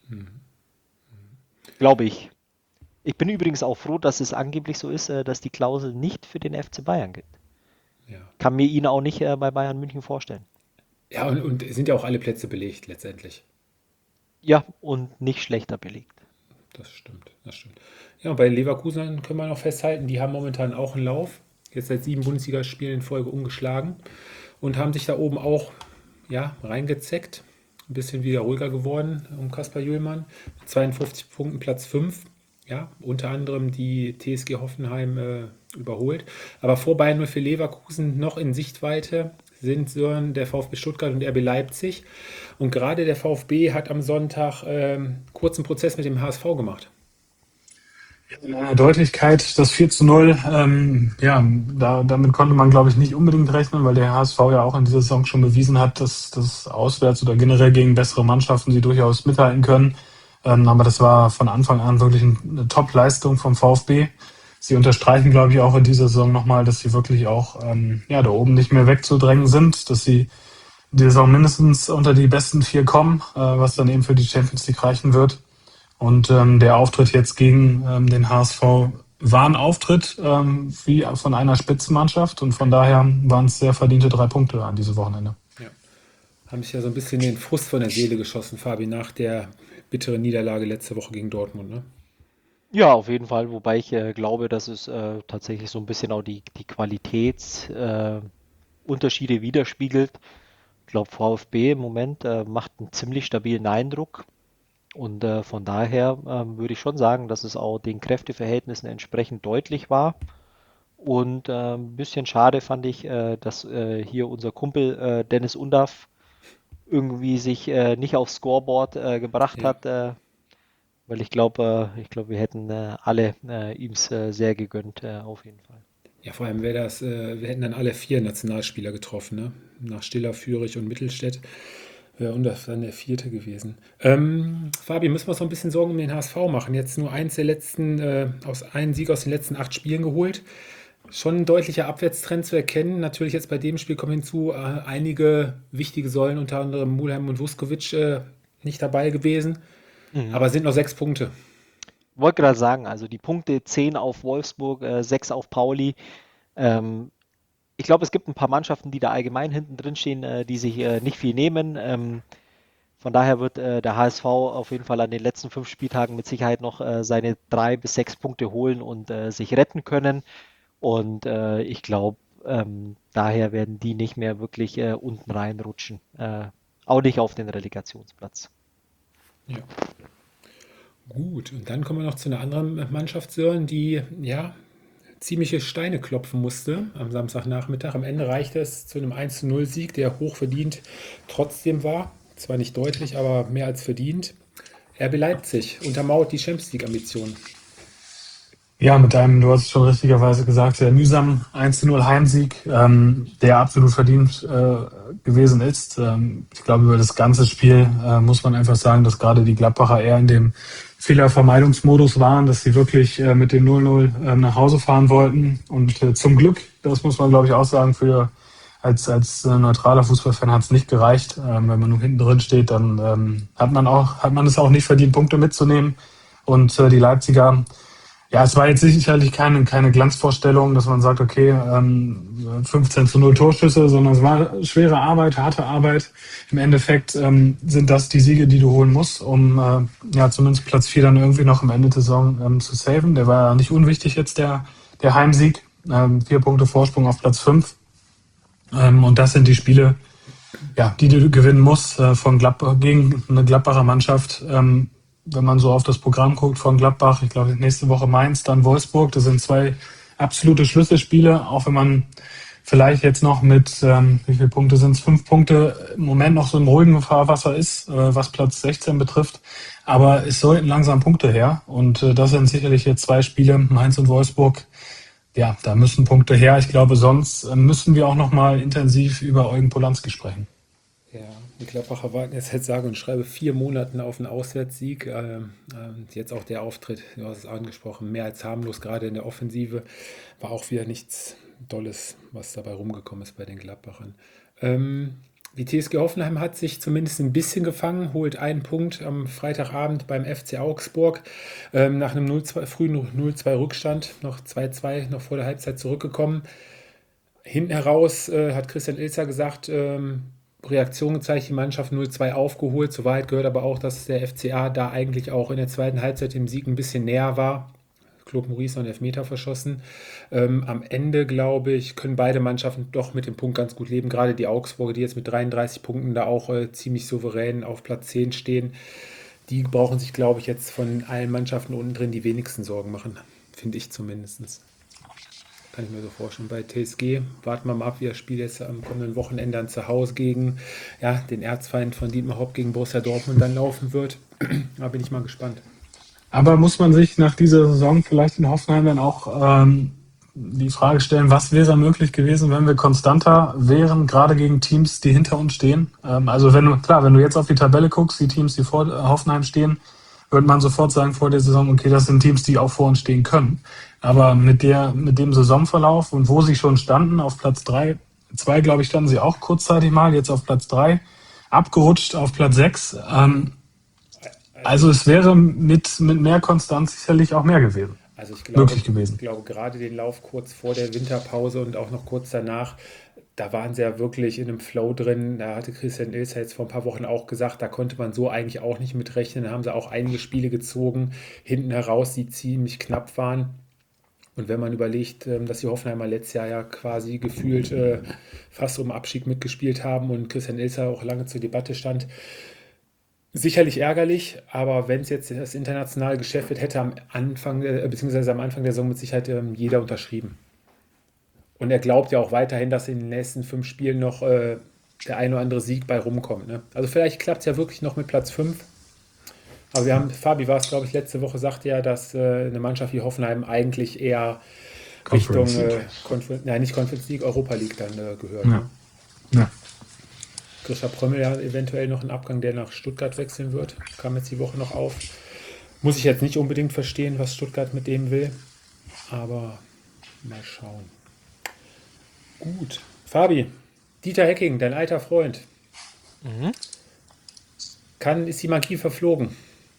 Glaube ich. Ich bin übrigens auch froh, dass es angeblich so ist, äh, dass die Klausel nicht für den F C Bayern gilt. Ja. Kann mir ihn auch nicht äh, bei Bayern München vorstellen. Ja, und, und es sind ja auch alle Plätze belegt letztendlich. Ja, und nicht schlechter belegt. Das stimmt, das stimmt. Ja, und bei Leverkusen können wir noch festhalten, die haben momentan auch einen Lauf. Jetzt seit sieben Bundesligaspielen in Folge ungeschlagen und haben sich da oben auch ja, reingezeckt. Ein bisschen wieder ruhiger geworden um Kaspar Jüllmann. Mit zweiundfünfzig Punkten Platz fünf. Ja, unter anderem die T S G Hoffenheim äh, überholt. Aber vor Bayern null für Leverkusen noch in Sichtweite sind Sören, der VfB Stuttgart und R B Leipzig. Und gerade der VfB hat am Sonntag ähm, kurzen Prozess mit dem H S V gemacht. In einer Deutlichkeit, das vier zu null, ähm, ja, da, damit konnte man, glaube ich, nicht unbedingt rechnen, weil der H S V ja auch in dieser Saison schon bewiesen hat, dass das auswärts oder generell gegen bessere Mannschaften sie durchaus mithalten können. Ähm, aber das war von Anfang an wirklich eine Top-Leistung vom VfB. Sie unterstreichen, glaube ich, auch in dieser Saison nochmal, dass sie wirklich auch ähm, ja, da oben nicht mehr wegzudrängen sind, dass sie die Saison mindestens unter die besten vier kommen, äh, was dann eben für die Champions League reichen wird. Und ähm, der Auftritt jetzt gegen ähm, den H S V war ein Auftritt ähm, wie von einer Spitzenmannschaft und von daher waren es sehr verdiente drei Punkte an diesem Wochenende. Ja. Haben sich ja so ein bisschen den Frust von der Seele geschossen, Fabi, nach der bitteren Niederlage letzte Woche gegen Dortmund. Ne? Ja, auf jeden Fall, wobei ich äh, glaube, dass es äh, tatsächlich so ein bisschen auch die, die Qualitätsunterschiede äh, Unterschiede widerspiegelt. Ich glaube, VfB im Moment äh, macht einen ziemlich stabilen Eindruck. Und äh, von daher ähm, würde ich schon sagen, dass es auch den Kräfteverhältnissen entsprechend deutlich war. Und äh, ein bisschen schade fand ich, äh, dass äh, hier unser Kumpel äh, Dennis Undaff irgendwie sich äh, nicht aufs Scoreboard äh, gebracht Ja. hat, äh, weil ich glaube, äh, ich glaube, wir hätten äh, alle äh, ihm es äh, sehr gegönnt, äh, auf jeden Fall. Ja, vor allem wäre das, äh, wir hätten dann alle vier Nationalspieler getroffen, ne? Nach Stiller, Führig und Mittelstädt. Ja, und das ist dann der vierte gewesen. Ähm, Fabi, müssen wir uns noch ein bisschen Sorgen um den H S V machen? Jetzt nur eins der letzten, äh, aus einen Sieg aus den letzten acht Spielen geholt. Schon ein deutlicher Abwärtstrend zu erkennen. Natürlich jetzt bei dem Spiel kommen hinzu äh, einige wichtige Säulen, unter anderem Mulheim und Vuskovic, äh, nicht dabei gewesen. Mhm. Aber es sind noch sechs Punkte. Wollte gerade sagen, also die Punkte zehn auf Wolfsburg, äh, sechs auf Pauli. Ähm, ich glaube, es gibt ein paar Mannschaften, die da allgemein hinten drin stehen, äh, die sich äh, nicht viel nehmen. Ähm, von daher wird äh, der H S V auf jeden Fall an den letzten fünf Spieltagen mit Sicherheit noch äh, seine drei bis sechs Punkte holen und äh, sich retten können. Und äh, ich glaube, ähm, daher werden die nicht mehr wirklich äh, unten reinrutschen. Äh, auch nicht auf den Relegationsplatz. Ja. Gut, und dann kommen wir noch zu einer anderen Mannschaft, Sören, die ja ziemliche Steine klopfen musste am Samstagnachmittag. Am Ende reichte es zu einem eins zu null Sieg, der hochverdient trotzdem war. Zwar nicht deutlich, aber mehr als verdient. R B Leipzig untermauert die Champions League-Ambitionen. Ja, mit einem, du hast es schon richtigerweise gesagt, sehr mühsamen eins zu null Heimsieg, ähm, der absolut verdient äh, gewesen ist. Ähm, ich glaube, über das ganze Spiel äh, muss man einfach sagen, dass gerade die Gladbacher eher in dem Fehlervermeidungsmodus waren, dass sie wirklich äh, mit dem null null äh, nach Hause fahren wollten. Und äh, zum Glück, das muss man glaube ich auch sagen, für als, als äh, neutraler Fußballfan hat es nicht gereicht. Ähm, wenn man nur hinten drin steht, dann ähm, hat man auch, hat man es auch nicht verdient, Punkte mitzunehmen. Und äh, die Leipziger, ja, es war jetzt sicherlich keine, keine Glanzvorstellung, dass man sagt, okay, ähm, fünfzehn zu null Torschüsse, sondern es war schwere Arbeit, harte Arbeit. Im Endeffekt ähm, sind das die Siege, die du holen musst, um äh, ja zumindest Platz vier dann irgendwie noch am Ende der Saison ähm, zu saven. Der war ja nicht unwichtig jetzt, der, der Heimsieg. Ähm, vier Punkte Vorsprung auf Platz fünf. Ähm, und das sind die Spiele, ja, die du gewinnen musst äh, von Gladbach, gegen eine Gladbacher Mannschaft. Ähm, wenn man so auf das Programm guckt von Gladbach, ich glaube nächste Woche Mainz, dann Wolfsburg, das sind zwei absolute Schlüsselspiele, auch wenn man vielleicht jetzt noch mit, ähm, wie viele Punkte sind es, fünf Punkte im Moment noch so im ruhigen Fahrwasser ist, äh, was Platz sechzehn betrifft, aber es sollten langsam Punkte her und äh, das sind sicherlich jetzt zwei Spiele, Mainz und Wolfsburg, ja, da müssen Punkte her, ich glaube, sonst äh, müssen wir auch nochmal intensiv über Eugen Polanski sprechen. Ja, die Gladbacher warten jetzt halt sage und schreibe vier Monaten auf einen Auswärtssieg. Ähm, ähm, jetzt auch der Auftritt, du hast es angesprochen, mehr als harmlos, gerade in der Offensive. War auch wieder nichts Dolles, was dabei rumgekommen ist bei den Gladbachern. Ähm, die T S G Hoffenheim hat sich zumindest ein bisschen gefangen, holt einen Punkt am Freitagabend beim F C Augsburg. Ähm, nach einem null zwei, frühen null zwei Rückstand, noch zwei zwei, noch vor der Halbzeit zurückgekommen. Hinten heraus äh, hat Christian Ilzer gesagt, ähm, Reaktion gezeigt, die Mannschaft null zwei aufgeholt. Zur Wahrheit gehört aber auch, dass der F C A da eigentlich auch in der zweiten Halbzeit dem Sieg ein bisschen näher war. Claude Maurice noch einen Elfmeter verschossen. Ähm, am Ende, glaube ich, können beide Mannschaften doch mit dem Punkt ganz gut leben. Gerade die Augsburger, die jetzt mit dreiunddreißig Punkten da auch äh, ziemlich souverän auf Platz zehn stehen, die brauchen sich, glaube ich, jetzt von allen Mannschaften unten drin die wenigsten Sorgen machen. Finde ich zumindest. Kann ich mir so vorstellen. Bei T S G warten wir mal ab, wie das Spiel jetzt am kommenden Wochenende dann zu Hause gegen ja, den Erzfeind von Dietmar Hopp gegen Borussia Dortmund dann laufen wird. Da bin ich mal gespannt. Aber muss man sich nach dieser Saison vielleicht in Hoffenheim dann auch ähm, die Frage stellen, was wäre möglich gewesen, wenn wir konstanter wären, gerade gegen Teams, die hinter uns stehen? Ähm, also wenn du, klar, wenn du jetzt auf die Tabelle guckst, die Teams, die vor Hoffenheim stehen, würde man sofort sagen vor der Saison, okay, das sind Teams, die auch vor uns stehen können. Aber mit der, mit dem Saisonverlauf und wo sie schon standen, auf Platz drei, zwei, glaube ich, standen sie auch kurzzeitig mal, jetzt auf Platz drei, abgerutscht auf Platz sechs. Ähm, also es wäre mit, mit mehr Konstanz sicherlich auch mehr gewesen. Also ich glaube, möglich gewesen. Ich glaube, gerade den Lauf kurz vor der Winterpause und auch noch kurz danach, da waren sie ja wirklich in einem Flow drin. Da hatte Christian Ilzer jetzt vor ein paar Wochen auch gesagt, da konnte man so eigentlich auch nicht mit rechnen. Da haben sie auch einige Spiele gezogen, hinten heraus, die ziemlich knapp waren. Und wenn man überlegt, dass die Hoffenheimer letztes Jahr ja quasi gefühlt äh, fast um Abstieg mitgespielt haben und Christian Ilzer auch lange zur Debatte stand, sicherlich ärgerlich, aber wenn es jetzt das internationale Geschäft wird, hätte am Anfang, äh, beziehungsweise am Anfang der Saison mit Sicherheit ähm, jeder unterschrieben. Und er glaubt ja auch weiterhin, dass in den nächsten fünf Spielen noch äh, der ein oder andere Sieg bei rumkommt. Ne? Also vielleicht klappt es ja wirklich noch mit Platz fünf. Aber wir haben, Fabi war es, glaube ich, letzte Woche, sagte ja, dass äh, eine Mannschaft wie Hoffenheim eigentlich eher Richtung, äh, Confer- nein, nicht Conference League, Europa League dann äh, gehört. Ja. Ne? Ja. Grisha Prömmel ja eventuell noch ein Abgang, der nach Stuttgart wechseln wird. Kam jetzt die Woche noch auf. Muss ich jetzt nicht unbedingt verstehen, was Stuttgart mit dem will. Aber mal schauen. Gut. Fabi, Dieter Hecking, dein alter Freund. Mhm. Kann, ist die Magie verflogen?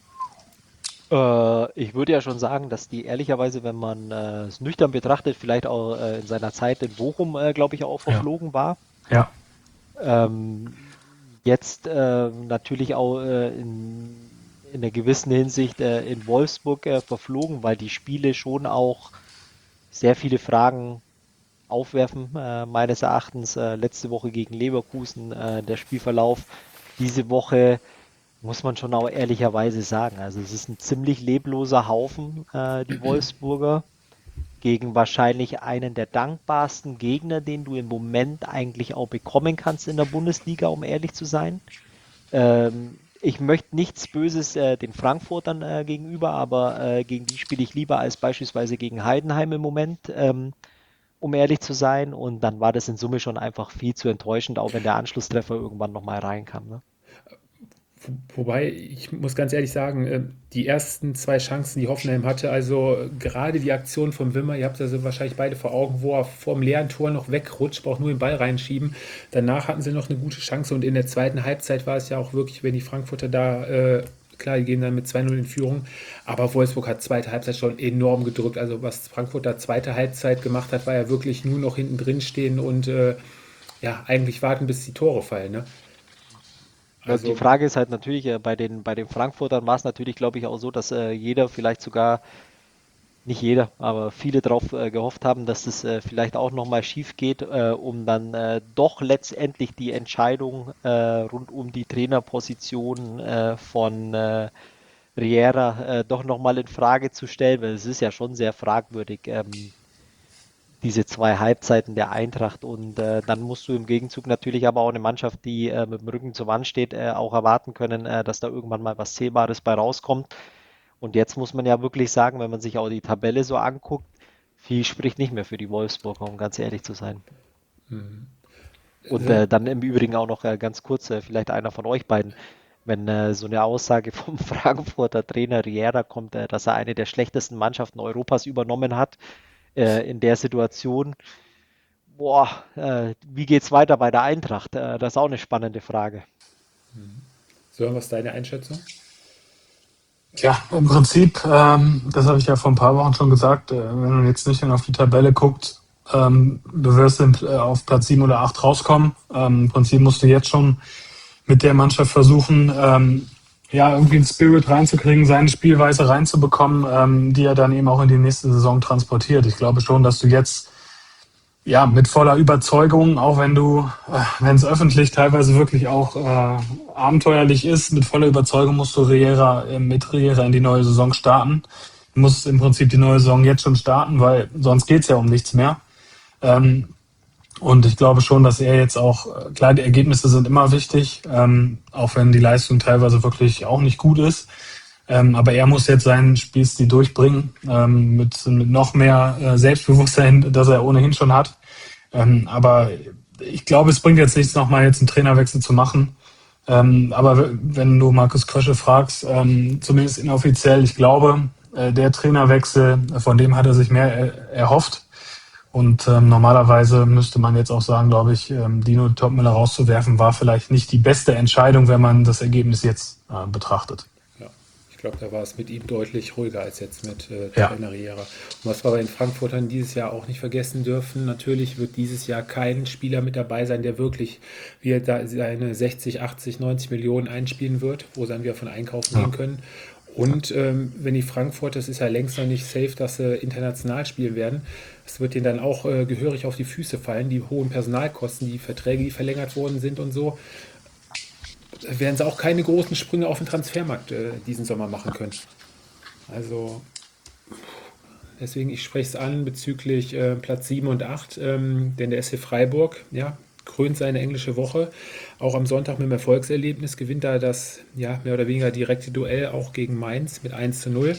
Äh, ich würde ja schon sagen, dass die ehrlicherweise, wenn man äh, es nüchtern betrachtet, vielleicht auch äh, in seiner Zeit in Bochum, äh, glaube ich, auch verflogen war. Ja. Ähm, jetzt äh, natürlich auch äh, in, in einer gewissen Hinsicht äh, in Wolfsburg äh, verflogen, weil die Spiele schon auch sehr viele Fragen aufwerfen, äh, meines Erachtens. Äh, letzte Woche gegen Leverkusen, äh, der Spielverlauf. Diese Woche muss man schon auch ehrlicherweise sagen. Also es ist ein ziemlich lebloser Haufen, äh, die Wolfsburger, gegen wahrscheinlich einen der dankbarsten Gegner, den du im Moment eigentlich auch bekommen kannst in der Bundesliga, um ehrlich zu sein. Ähm, ich möchte nichts Böses äh, den Frankfurtern äh, gegenüber, aber äh, gegen die spiele ich lieber als beispielsweise gegen Heidenheim im Moment, ähm, um ehrlich zu sein. Und dann war das in Summe schon einfach viel zu enttäuschend, auch wenn der Anschlusstreffer irgendwann nochmal reinkam. Ne? Wobei, ich muss ganz ehrlich sagen, äh, die ersten zwei Chancen, die Hoffenheim hatte, also äh, gerade die Aktion von Wimmer, ihr habt es also wahrscheinlich beide vor Augen, wo er vorm leeren Tor noch wegrutscht, braucht nur den Ball reinschieben. Danach hatten sie noch eine gute Chance und in der zweiten Halbzeit war es ja auch wirklich, wenn die Frankfurter da, äh, klar, die gehen dann mit zwei null in Führung, aber Wolfsburg hat zweite Halbzeit schon enorm gedrückt. Also was Frankfurt da zweite Halbzeit gemacht hat, war ja wirklich nur noch hinten drin stehen und äh, ja, eigentlich warten, bis die Tore fallen. Ne? Also die Frage ist halt natürlich, äh, bei den, bei den Frankfurtern war es natürlich, glaube ich, auch so, dass äh, jeder vielleicht sogar, nicht jeder, aber viele darauf äh, gehofft haben, dass es äh, vielleicht auch nochmal schief geht, äh, um dann äh, doch letztendlich die Entscheidung äh, rund um die Trainerposition äh, von äh, Riera äh, doch nochmal in Frage zu stellen, weil es ist ja schon sehr fragwürdig, ähm, diese zwei Halbzeiten der Eintracht. Und äh, dann musst du im Gegenzug natürlich aber auch eine Mannschaft, die äh, mit dem Rücken zur Wand steht, äh, auch erwarten können, äh, dass da irgendwann mal was Zählbares bei rauskommt. Und jetzt muss man ja wirklich sagen, wenn man sich auch die Tabelle so anguckt, viel spricht nicht mehr für die Wolfsburger, um ganz ehrlich zu sein. Mhm. Und äh, dann im Übrigen auch noch äh, ganz kurz, äh, vielleicht einer von euch beiden, wenn äh, so eine Aussage vom Frankfurter Trainer Riera kommt, äh, dass er eine der schlechtesten Mannschaften Europas übernommen hat, äh, in der Situation, boah, äh, wie geht's weiter bei der Eintracht? Äh, das ist auch eine spannende Frage. Sören, was ist deine Einschätzung? Ja, im Prinzip, ähm, das habe ich ja vor ein paar Wochen schon gesagt, äh, wenn man jetzt nicht auf die Tabelle guckt, ähm, du wirst im, äh, auf Platz sieben oder acht rauskommen. Ähm, Im Prinzip musst du jetzt schon mit der Mannschaft versuchen, ähm, ja, irgendwie einen Spirit reinzukriegen, seine Spielweise reinzubekommen, ähm, die er dann eben auch in die nächste Saison transportiert. Ich glaube schon, dass du jetzt ja mit voller Überzeugung, auch wenn du, äh, wenn es öffentlich teilweise wirklich auch äh, abenteuerlich ist, mit voller Überzeugung musst du Riera, äh, mit Riera in die neue Saison starten. Du musst im Prinzip die neue Saison jetzt schon starten, weil sonst geht's ja um nichts mehr. Ähm, und ich glaube schon, dass er jetzt auch, äh, klar, die Ergebnisse sind immer wichtig, ähm, auch wenn die Leistung teilweise wirklich auch nicht gut ist. Ähm, aber er muss jetzt seinen Spielstil durchbringen, ähm, mit, mit noch mehr äh, Selbstbewusstsein, das er ohnehin schon hat. Ähm, aber ich glaube, es bringt jetzt nichts, nochmal jetzt einen Trainerwechsel zu machen. Ähm, aber wenn du Markus Krösche fragst, ähm, zumindest inoffiziell, ich glaube, äh, der Trainerwechsel, von dem hat er sich mehr er, erhofft. Und ähm, normalerweise müsste man jetzt auch sagen, glaube ich, ähm, Dino Topmöller rauszuwerfen, war vielleicht nicht die beste Entscheidung, wenn man das Ergebnis jetzt äh, betrachtet. Ja, ich glaube, da war es mit ihm deutlich ruhiger als jetzt mit äh, Ja. Trainer Riera. Und was wir bei den Frankfurtern dieses Jahr auch nicht vergessen dürfen, natürlich wird dieses Jahr kein Spieler mit dabei sein, der wirklich wie er da seine sechzig, achtzig, neunzig Millionen einspielen wird, wo dann wir von einkaufen Ja. gehen können. Und ähm, wenn die Frankfurter, es ist ja längst noch nicht safe, dass sie international spielen werden, es wird denen dann auch äh, gehörig auf die Füße fallen, die hohen Personalkosten, die Verträge, die verlängert worden sind und so, werden sie auch keine großen Sprünge auf den Transfermarkt äh, diesen Sommer machen können. Also deswegen, ich spreche es an bezüglich äh, Platz sieben und acht, ähm, denn der S C Freiburg, ja, krönt seine englische Woche. Auch am Sonntag mit dem Erfolgserlebnis gewinnt er das ja, mehr oder weniger direkte Duell auch gegen Mainz mit eins zu null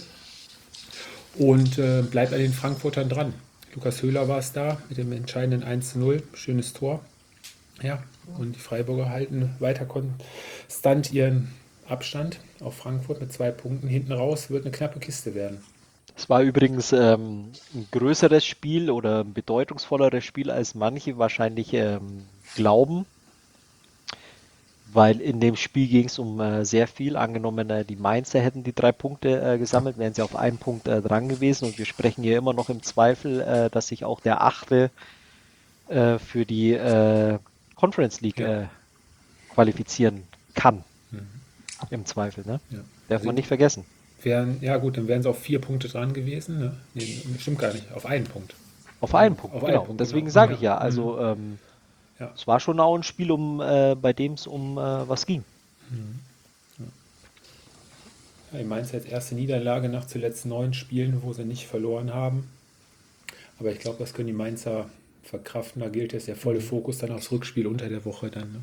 und äh, bleibt an den Frankfurtern dran. Lukas Höhler war es da mit dem entscheidenden eins zu null, schönes Tor. Ja, und die Freiburger halten weiter konstant ihren Abstand auf Frankfurt mit zwei Punkten. Hinten raus wird eine knappe Kiste werden. Es war übrigens ähm, ein größeres Spiel oder ein bedeutungsvolleres Spiel, als manche wahrscheinlich ähm, glauben, weil in dem Spiel ging es um äh, sehr viel. Angenommen, äh, die Mainzer hätten die drei Punkte äh, gesammelt, wären sie auf einen Punkt äh, dran gewesen. Und wir sprechen hier immer noch im Zweifel, äh, dass sich auch der Achte äh, für die äh, Conference League Ja. äh, qualifizieren kann. Mhm. Im Zweifel, ne? Ja. Darf Also man nicht vergessen. wären, ja gut, dann wären sie auf vier Punkte dran gewesen. Ne? Nee, stimmt gar nicht, auf einen Punkt. Auf einen Punkt, Auf einen genau. Punkt, Deswegen genau. sage Ja. ich ja, Mhm. also ähm, Ja. es war schon auch ein Spiel, um, äh, bei dem es um äh, was ging. Ja, die Mainz jetzt erste Niederlage nach zuletzt neun Spielen, wo sie nicht verloren haben. Aber ich glaube, das können die Mainzer verkraften. Da gilt jetzt der volle Fokus dann aufs Rückspiel unter der Woche dann. Ne?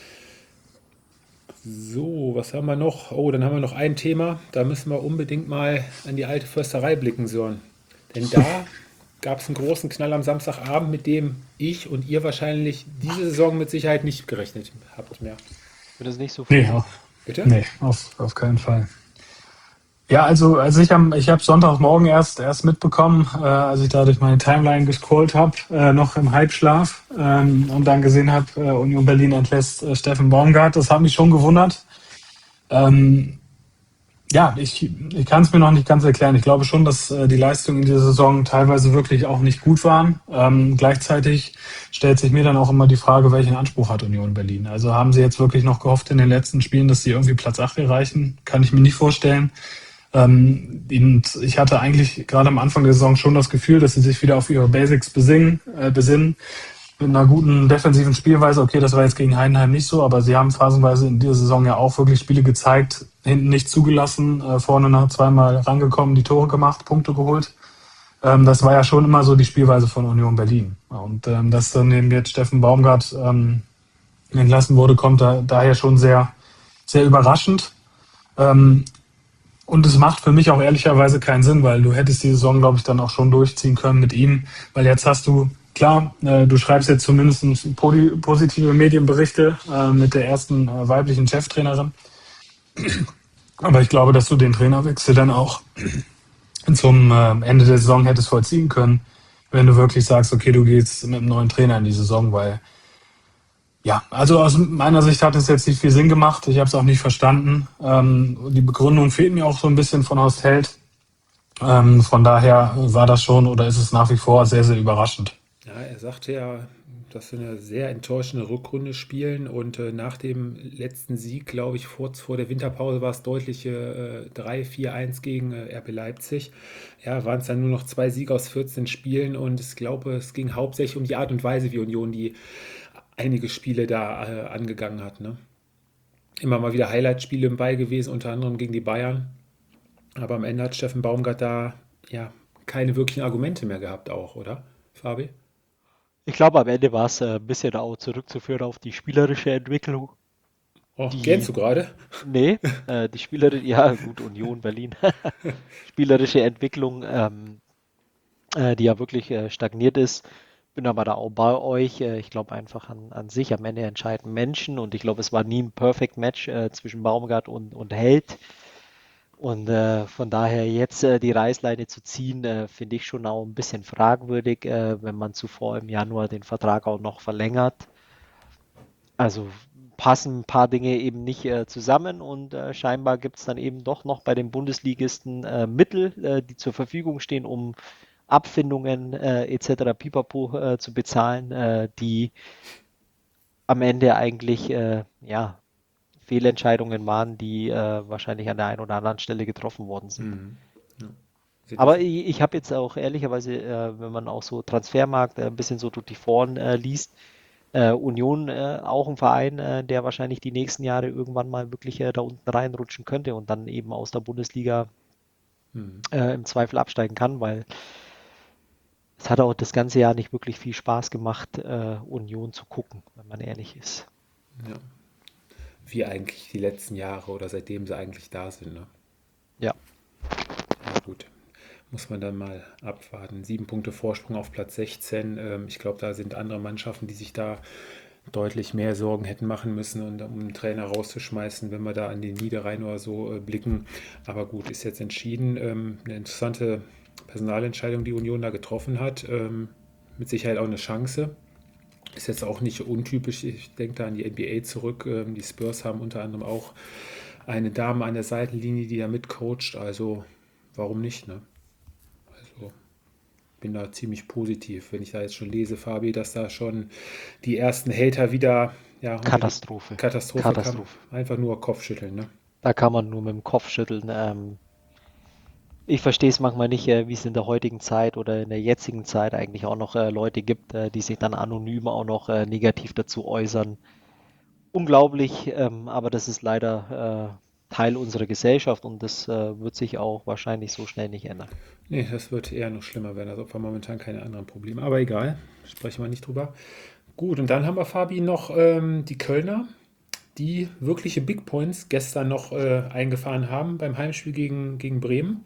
So, was haben wir noch? Oh, dann haben wir noch ein Thema. Da müssen wir unbedingt mal an die alte Försterei blicken, Sören. Denn da gab es einen großen Knall am Samstagabend, mit dem ich und ihr wahrscheinlich diese Saison mit Sicherheit nicht gerechnet habt mehr. Wird das nicht so viel? Nee, auf, Bitte? nee auf, auf keinen Fall. Ja, also, also ich habe ich hab Sonntagmorgen erst erst mitbekommen, äh, als ich da durch meine Timeline gescrollt habe, äh, noch im Halbschlaf ähm, und dann gesehen habe, äh, Union Berlin entlässt äh, Steffen Baumgart. Das hat mich schon gewundert. Ähm, ja, ich, ich kann es mir noch nicht ganz erklären. Ich glaube schon, dass äh, die Leistungen in dieser Saison teilweise wirklich auch nicht gut waren. Ähm, gleichzeitig stellt sich mir dann auch immer die Frage, welchen Anspruch hat Union Berlin? Also haben sie jetzt wirklich noch gehofft in den letzten Spielen, dass sie irgendwie Platz acht erreichen? Kann ich mir nicht vorstellen. Ähm, und ich hatte eigentlich gerade am Anfang der Saison schon das Gefühl, dass sie sich wieder auf ihre Basics besingen, äh, besinnen. Mit einer guten defensiven Spielweise. Okay, das war jetzt gegen Heidenheim nicht so, aber sie haben phasenweise in dieser Saison ja auch wirklich Spiele gezeigt, hinten nicht zugelassen, äh, vorne nach zweimal rangekommen, die Tore gemacht, Punkte geholt. Ähm, das war ja schon immer so die Spielweise von Union Berlin. Und ähm, dass dann eben jetzt Steffen Baumgart ähm, entlassen wurde, kommt da, daher schon sehr, sehr überraschend. Ähm, Und es macht für mich auch ehrlicherweise keinen Sinn, weil du hättest die Saison, glaube ich, dann auch schon durchziehen können mit ihm. Weil jetzt hast du, klar, äh, du schreibst jetzt zumindest podi- positive Medienberichte äh, mit der ersten äh, weiblichen Cheftrainerin. Aber ich glaube, dass du den Trainerwechsel dann auch zum äh, Ende der Saison hättest vollziehen können, wenn du wirklich sagst, okay, du gehst mit einem neuen Trainer in die Saison, weil ja, also aus meiner Sicht hat es jetzt nicht viel Sinn gemacht. Ich habe es auch nicht verstanden. Ähm, die Begründung fehlt mir auch so ein bisschen von Horst Held. Ähm, von daher war das schon oder ist es nach wie vor sehr, sehr überraschend. Ja, er sagte ja, dass sie eine sehr enttäuschende Rückrunde spielen und äh, nach dem letzten Sieg, glaube ich, vor, vor der Winterpause war es deutliche äh, drei vier eins gegen äh, R B Leipzig. Ja, waren es dann nur noch zwei Siege aus vierzehn Spielen und ich glaube, es ging hauptsächlich um die Art und Weise, wie Union die einige Spiele da äh, angegangen hat. Ne? Immer mal wieder Highlight-Spiele bei gewesen, unter anderem gegen die Bayern. Aber am Ende hat Steffen Baumgart da ja keine wirklichen Argumente mehr gehabt auch, oder, Fabi? Ich glaube, am Ende war es äh, ein bisschen auch zurückzuführen auf die spielerische Entwicklung. Oh, Die, gähnst du gerade? nee, äh, die spielerische, ja gut, Union Berlin, spielerische Entwicklung, ähm, äh, die ja wirklich äh, stagniert ist. Bin aber da auch bei euch. Äh, ich glaube einfach an, an sich, am Ende entscheiden Menschen und ich glaube, es war nie ein Perfect Match äh, zwischen Baumgart und, und Held. Und äh, von daher jetzt äh, die Reißleine zu ziehen, äh, finde ich schon auch ein bisschen fragwürdig, äh, wenn man zuvor im Januar den Vertrag auch noch verlängert. Also passen ein paar Dinge eben nicht äh, zusammen und äh, scheinbar gibt es dann eben doch noch bei den Bundesligisten äh, Mittel, äh, die zur Verfügung stehen, um Abfindungen äh, et cetera pipapo äh, zu bezahlen, äh, die am Ende eigentlich äh, ja, Fehlentscheidungen waren, die äh, wahrscheinlich an der einen oder anderen Stelle getroffen worden sind. Mhm. Ja. Seht Aber ihr- ich, ich habe jetzt auch ehrlicherweise, äh, wenn man auch so Transfermarkt äh, ein bisschen so durch die Foren äh, liest, äh, Union äh, auch ein Verein, äh, der wahrscheinlich die nächsten Jahre irgendwann mal wirklich äh, da unten reinrutschen könnte und dann eben aus der Bundesliga Mhm. äh, im Zweifel absteigen kann, weil es hat auch das ganze Jahr nicht wirklich viel Spaß gemacht, äh, Union zu gucken, wenn man ehrlich ist. Ja. Wie eigentlich die letzten Jahre oder seitdem sie eigentlich da sind. Ne? Ja. Ja, gut. Muss man dann mal abwarten. Sieben Punkte Vorsprung auf Platz sechzehn. Ähm, ich glaube, da sind andere Mannschaften, die sich da deutlich mehr Sorgen hätten machen müssen, und, um einen Trainer rauszuschmeißen, wenn wir da an den Niederrhein oder so äh, blicken. Aber gut, ist jetzt entschieden. Ähm, eine interessante Personalentscheidung, die Union da getroffen hat. Ähm, mit Sicherheit auch eine Chance. Ist jetzt auch nicht untypisch. Ich denke da an die N B A zurück. Ähm, die Spurs haben unter anderem auch eine Dame an der Seitenlinie, die da mitcoacht. Also warum nicht, ne? Also bin da ziemlich positiv, wenn ich da jetzt schon lese, Fabi, dass da schon die ersten Hater wieder, ja, unter die Katastrophe. Katastrophe Katastrophe. kam. Einfach nur Kopfschütteln, ne? Da kann man nur mit dem Kopf schütteln. Ähm, ich verstehe es manchmal nicht, äh, wie es in der heutigen Zeit oder in der jetzigen Zeit eigentlich auch noch äh, Leute gibt, äh, die sich dann anonym auch noch äh, negativ dazu äußern. Unglaublich, ähm, aber das ist leider äh, Teil unserer Gesellschaft und das äh, wird sich auch wahrscheinlich so schnell nicht ändern. Nee, das wird eher noch schlimmer werden, als ob wir momentan keine anderen Probleme. Aber egal, sprechen wir nicht drüber. Gut, und dann haben wir, Fabi, noch ähm, die Kölner, die wirkliche Big Points gestern noch äh, eingefahren haben beim Heimspiel gegen, gegen Bremen.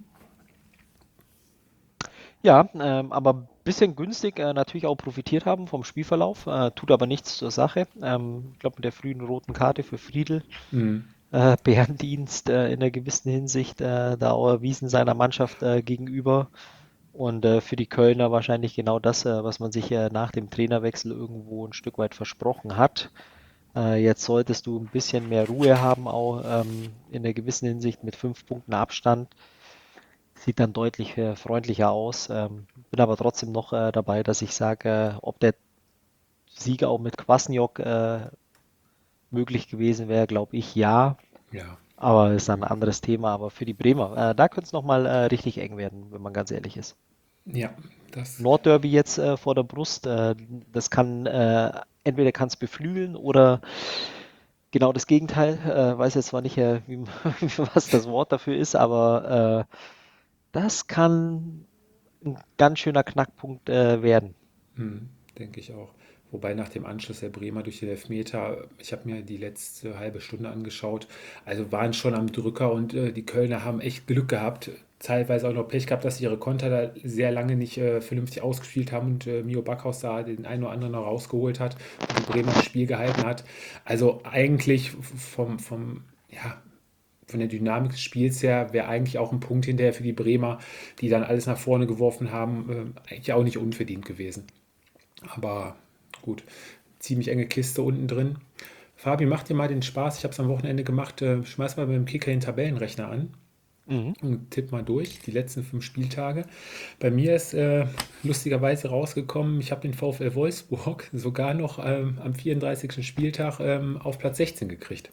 Ja, ähm, aber ein bisschen günstig äh, natürlich auch profitiert haben vom Spielverlauf, äh, tut aber nichts zur Sache. Ähm, ich glaube, mit der frühen roten Karte für Friedl, Mhm. äh, Bärendienst äh, in einer gewissen Hinsicht äh, da auch erwiesen seiner Mannschaft äh, gegenüber. Und äh, für die Kölner wahrscheinlich genau das, äh, was man sich äh, nach dem Trainerwechsel irgendwo ein Stück weit versprochen hat. Äh, jetzt solltest du ein bisschen mehr Ruhe haben, auch ähm, in einer gewissen Hinsicht mit fünf Punkten Abstand. Sieht dann deutlich äh, freundlicher aus. Ähm, bin aber trotzdem noch äh, dabei, dass ich sage, äh, ob der Sieg auch mit Kwasniok äh, möglich gewesen wäre, glaube ich, ja. Ja. Aber ist dann ein anderes Thema. Aber für die Bremer, äh, da könnte es nochmal äh, richtig eng werden, wenn man ganz ehrlich ist. Ja, das. Nordderby jetzt äh, vor der Brust, äh, das kann äh, entweder kann es beflügeln oder genau das Gegenteil. Äh, weiß jetzt zwar nicht, äh, wie, was das Wort dafür ist, aber äh, das kann ein ganz schöner Knackpunkt äh, werden. Hm, denke ich auch. Wobei nach dem Anschluss der Bremer durch den Elfmeter, ich habe mir die letzte halbe Stunde angeschaut, also waren schon am Drücker, und äh, die Kölner haben echt Glück gehabt, teilweise auch noch Pech gehabt, dass sie ihre Konter da sehr lange nicht äh, vernünftig ausgespielt haben und äh, Mio Backhaus da den einen oder anderen noch rausgeholt hat und die Bremer das Spiel gehalten hat. Also eigentlich vom, vom, ja, von der Dynamik des Spiels her wäre eigentlich auch ein Punkt hinterher für die Bremer, die dann alles nach vorne geworfen haben, äh, eigentlich auch nicht unverdient gewesen. Aber gut, ziemlich enge Kiste unten drin. Fabi, mach dir mal den Spaß. Ich habe es am Wochenende gemacht. Äh, schmeiß mal beim Kicker den Tabellenrechner an Mhm. und tipp mal durch die letzten fünf Spieltage. Bei mir ist äh, lustigerweise rausgekommen, ich habe den VfL Wolfsburg sogar noch ähm, am vierunddreißigsten Spieltag ähm, auf Platz sechzehn gekriegt.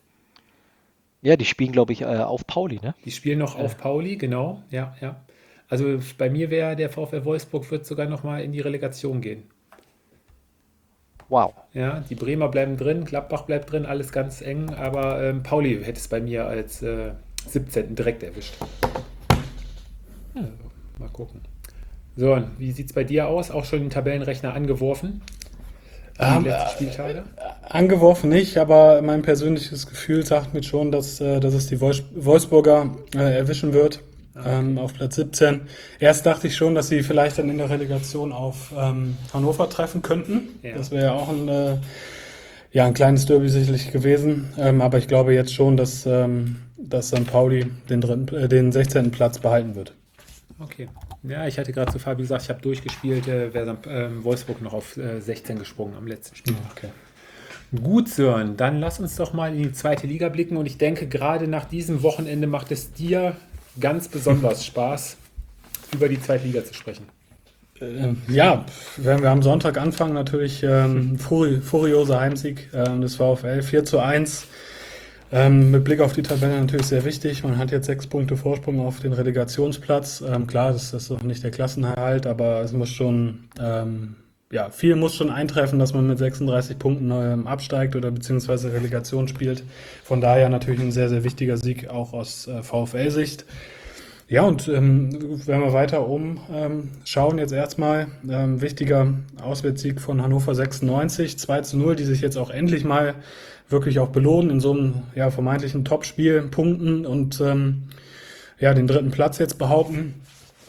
Ja, die spielen, glaube ich, äh, auf Pauli, ne? Die spielen noch auf Pauli, genau. Ja, ja. Also bei mir wäre der VfL Wolfsburg wird sogar noch mal in die Relegation gehen. Wow. Ja, die Bremer bleiben drin, Gladbach bleibt drin, alles ganz eng, aber ähm, Pauli hätte es bei mir als äh, siebzehnten direkt erwischt. Also, mal gucken. So, und wie sieht es bei dir aus? Auch schon den Tabellenrechner angeworfen? Die Ähm, letzten Spieltage? Angeworfen nicht, aber mein persönliches Gefühl sagt mir schon, dass, äh, dass es die Wolfs Wolfsburger äh, erwischen wird, ähm, auf Platz siebzehn. Erst dachte ich schon, dass sie vielleicht dann in der Relegation auf ähm, Hannover treffen könnten. Ja. Das wäre ja auch ein, äh, ja, ein kleines Derby sicherlich gewesen. Ähm, aber ich glaube jetzt schon, dass, ähm, dass Sankt Pauli den, dritten, äh, den sechzehnten Platz behalten wird. Okay. Ja, ich hatte gerade zu Fabi gesagt, ich habe durchgespielt, äh, wäre ähm, Wolfsburg noch auf äh, sechzehn gesprungen am letzten Spiel. Okay. Gut, Sören, dann lass uns doch mal in die zweite Liga blicken, und ich denke, gerade nach diesem Wochenende macht es dir ganz besonders Spaß, über die zweite Liga zu sprechen. Ähm, ja, wenn wir am Sonntag anfangen, natürlich ähm, furi furioser Heimsieg ähm, des VfL, vier zu eins. Ähm, mit Blick auf die Tabelle natürlich sehr wichtig. Man hat jetzt sechs Punkte Vorsprung auf den Relegationsplatz. Ähm, klar, das ist noch nicht der Klassenerhalt, aber es muss schon, ähm, ja, viel muss schon eintreffen, dass man mit sechsunddreißig Punkten ähm, absteigt oder beziehungsweise Relegation spielt. Von daher natürlich ein sehr, sehr wichtiger Sieg auch aus äh, VfL-Sicht. Ja, und ähm, wenn wir weiter oben ähm, schauen, jetzt erstmal ähm, wichtiger Auswärtssieg von Hannover sechsundneunzig, zwei zu null, die sich jetzt auch endlich mal wirklich auch belohnen in so einem ja, vermeintlichen Topspiel, punkten und ähm, ja, den dritten Platz jetzt behaupten.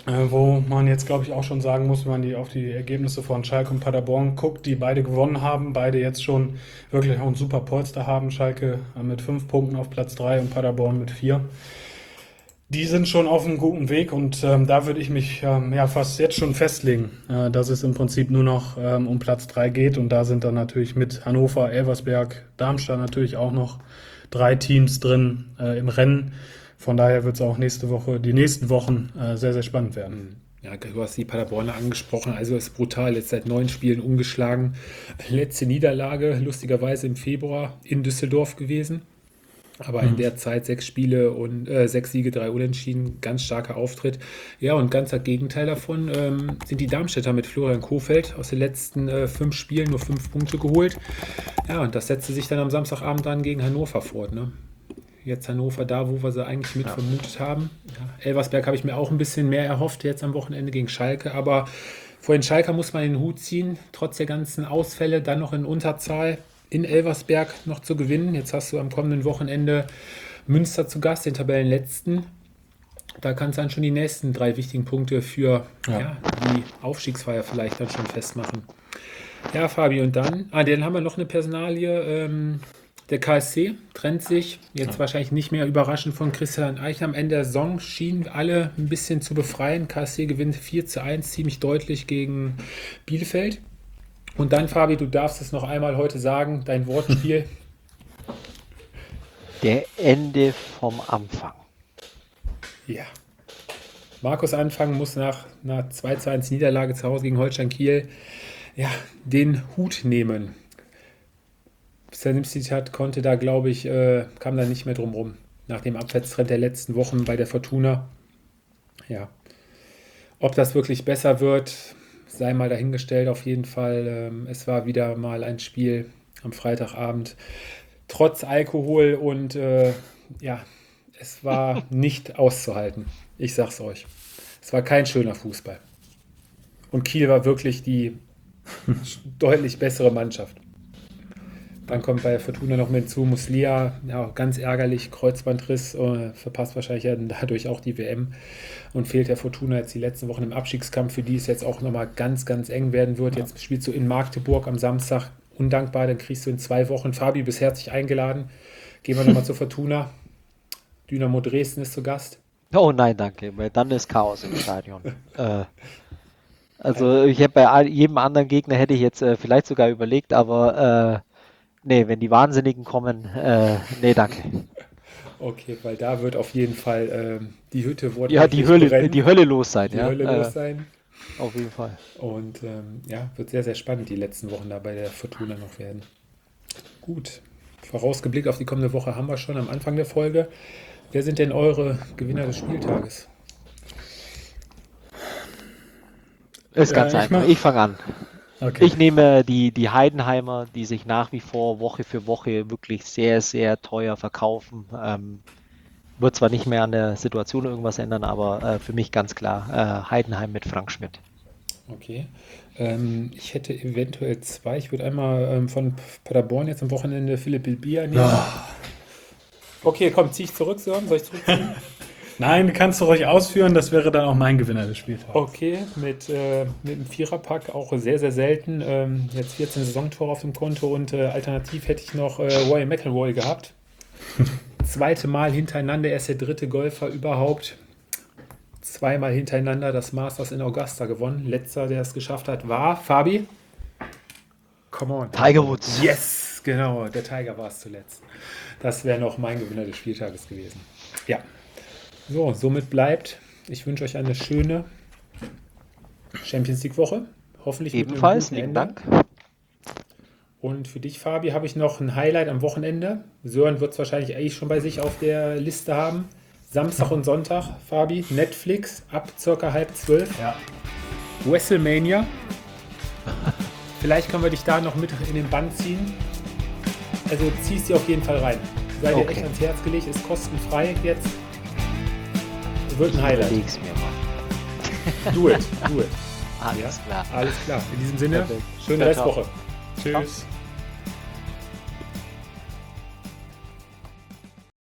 Äh, wo man jetzt, glaube ich, auch schon sagen muss, wenn man die, auf die Ergebnisse von Schalke und Paderborn guckt, die beide gewonnen haben, beide jetzt schon wirklich auch ein super Polster haben. Schalke äh, mit fünf Punkten auf Platz drei und Paderborn mit vier. Die sind schon auf einem guten Weg und ähm, da würde ich mich ähm, ja fast jetzt schon festlegen, äh, dass es im Prinzip nur noch ähm, um Platz drei geht und da sind dann natürlich mit Hannover, Elversberg, Darmstadt natürlich auch noch drei Teams drin äh, im Rennen. Von daher wird es auch nächste Woche, die nächsten Wochen äh, sehr, sehr spannend werden. Ja, du hast die Paderborner angesprochen, also ist brutal, jetzt seit neun Spielen ungeschlagen. Letzte Niederlage, lustigerweise im Februar in Düsseldorf gewesen. Aber in der Zeit sechs Spiele und äh, sechs Siege, drei Unentschieden, ganz starker Auftritt. Ja, und ganz das Gegenteil davon ähm, sind die Darmstädter mit Florian Kohfeldt aus den letzten äh, fünf Spielen nur fünf Punkte geholt. Ja, und das setzte sich dann am Samstagabend dann gegen Hannover fort. Ne? Jetzt Hannover da, wo wir sie eigentlich mit ja. vermutet haben. Ja, Elversberg habe ich mir auch ein bisschen mehr erhofft jetzt am Wochenende gegen Schalke, aber vor den Schalker muss man den Hut ziehen, trotz der ganzen Ausfälle, dann noch in Unterzahl in Elversberg noch zu gewinnen. Jetzt hast du am kommenden Wochenende Münster zu Gast, den Tabellenletzten. Da kannst du dann schon die nächsten drei wichtigen Punkte für ja. Ja, die Aufstiegsfeier vielleicht dann schon festmachen. Ja, Fabi, und dann, ah, dann haben wir noch eine Personalie. Ähm, der K S C trennt sich, jetzt ja. wahrscheinlich nicht mehr überraschend von Christian Eichner. Am Ende der Saison schienen alle ein bisschen zu befreien. K S C gewinnt vier zu eins, ziemlich deutlich gegen Bielefeld. Und dann, Fabi, du darfst es noch einmal heute sagen, dein Wortspiel. Der Ende vom Anfang. Ja. Markus Anfang muss nach einer zwei zu eins Niederlage zu Hause gegen Holstein Kiel ja, den Hut nehmen. Zitat konnte da, glaube ich, äh, kam da nicht mehr drum rum. Nach dem Abwärtstrend der letzten Wochen bei der Fortuna. Ja. Ob das wirklich besser wird, sei mal dahingestellt, auf jeden Fall. Ähm, es war wieder mal ein Spiel am Freitagabend, trotz Alkohol und äh, ja, es war nicht auszuhalten. Ich sag's euch. Es war kein schöner Fußball. Und Kiel war wirklich die deutlich bessere Mannschaft. Dann kommt bei Fortuna noch mit hinzu Muslia, ja, ganz ärgerlich, Kreuzbandriss, äh, verpasst wahrscheinlich ja dadurch auch die W M und fehlt der Fortuna jetzt die letzten Wochen im Abstiegskampf, für die es jetzt auch nochmal ganz, ganz eng werden wird. Ja. Jetzt spielst du in Magdeburg am Samstag, undankbar, dann kriegst du in zwei Wochen, Fabi, bist herzlich eingeladen. Gehen wir nochmal zur Fortuna. Dynamo Dresden ist zu Gast. Oh nein, danke, weil dann ist Chaos im Stadion. äh, also ich hätte bei jedem anderen Gegner hätte ich jetzt äh, vielleicht sogar überlegt, aber äh, nee, wenn die Wahnsinnigen kommen, äh, nee, danke. Okay, weil da wird auf jeden Fall ähm, die Hütte wurde ja, die Hölle, brennen. die Hölle los sein. Die ja? Hölle äh, los sein. Auf jeden Fall. Und ähm, ja, wird sehr, sehr spannend die letzten Wochen da bei der Fortuna noch werden. Gut, vorausgeblickt auf die kommende Woche haben wir schon am Anfang der Folge. Wer sind denn eure Gewinner des Spieltages? Ist ganz äh, ich einfach. mach... Ich fange an. Okay. Ich nehme die, die Heidenheimer, die sich nach wie vor Woche für Woche wirklich sehr, sehr teuer verkaufen. Ähm, wird zwar nicht mehr an der Situation irgendwas ändern, aber äh, für mich ganz klar äh, Heidenheim mit Frank Schmidt. Okay. Ähm, ich hätte eventuell zwei. Ich würde einmal ähm, von Paderborn jetzt am Wochenende Philipp Bilbia nehmen. Oh. Okay, komm, zieh ich zurück, Sören. Soll ich zurückziehen? Nein, kannst du ruhig ausführen, das wäre dann auch mein Gewinner des Spieltags. Okay, mit, äh, mit einem Viererpack, auch sehr, sehr selten. Ähm, jetzt vierzehn Saisontore auf dem Konto und äh, alternativ hätte ich noch äh, Roy McIlroy gehabt. Zweite Mal hintereinander, er ist der dritte Golfer überhaupt. Zweimal hintereinander das Masters in Augusta gewonnen. Letzter, der es geschafft hat, war Fabi. Come on. Tiger Woods. Yes, genau, der Tiger war es zuletzt. Das wäre noch mein Gewinner des Spieltages gewesen. Ja. So, somit bleibt, ich wünsche euch eine schöne Champions League Woche. Hoffentlich ebenfalls, lieben Dank. Und für dich, Fabi, habe ich noch ein Highlight am Wochenende. Sören wird es wahrscheinlich eigentlich schon bei sich auf der Liste haben. Samstag und Sonntag, Fabi, Netflix ab circa halb zwölf. Ja. WrestleMania. Vielleicht können wir dich da noch mit in den Bann ziehen. Also ziehst dir auf jeden Fall rein. Sei okay. dir echt ans Herz gelegt, ist kostenfrei jetzt. Wird ein Highlight. Überleg's mir mal. Do it, do it. Alles ja? klar. Alles klar. In diesem Sinne, Perfekt. schöne Ciao, ciao. Restwoche. Tschüss.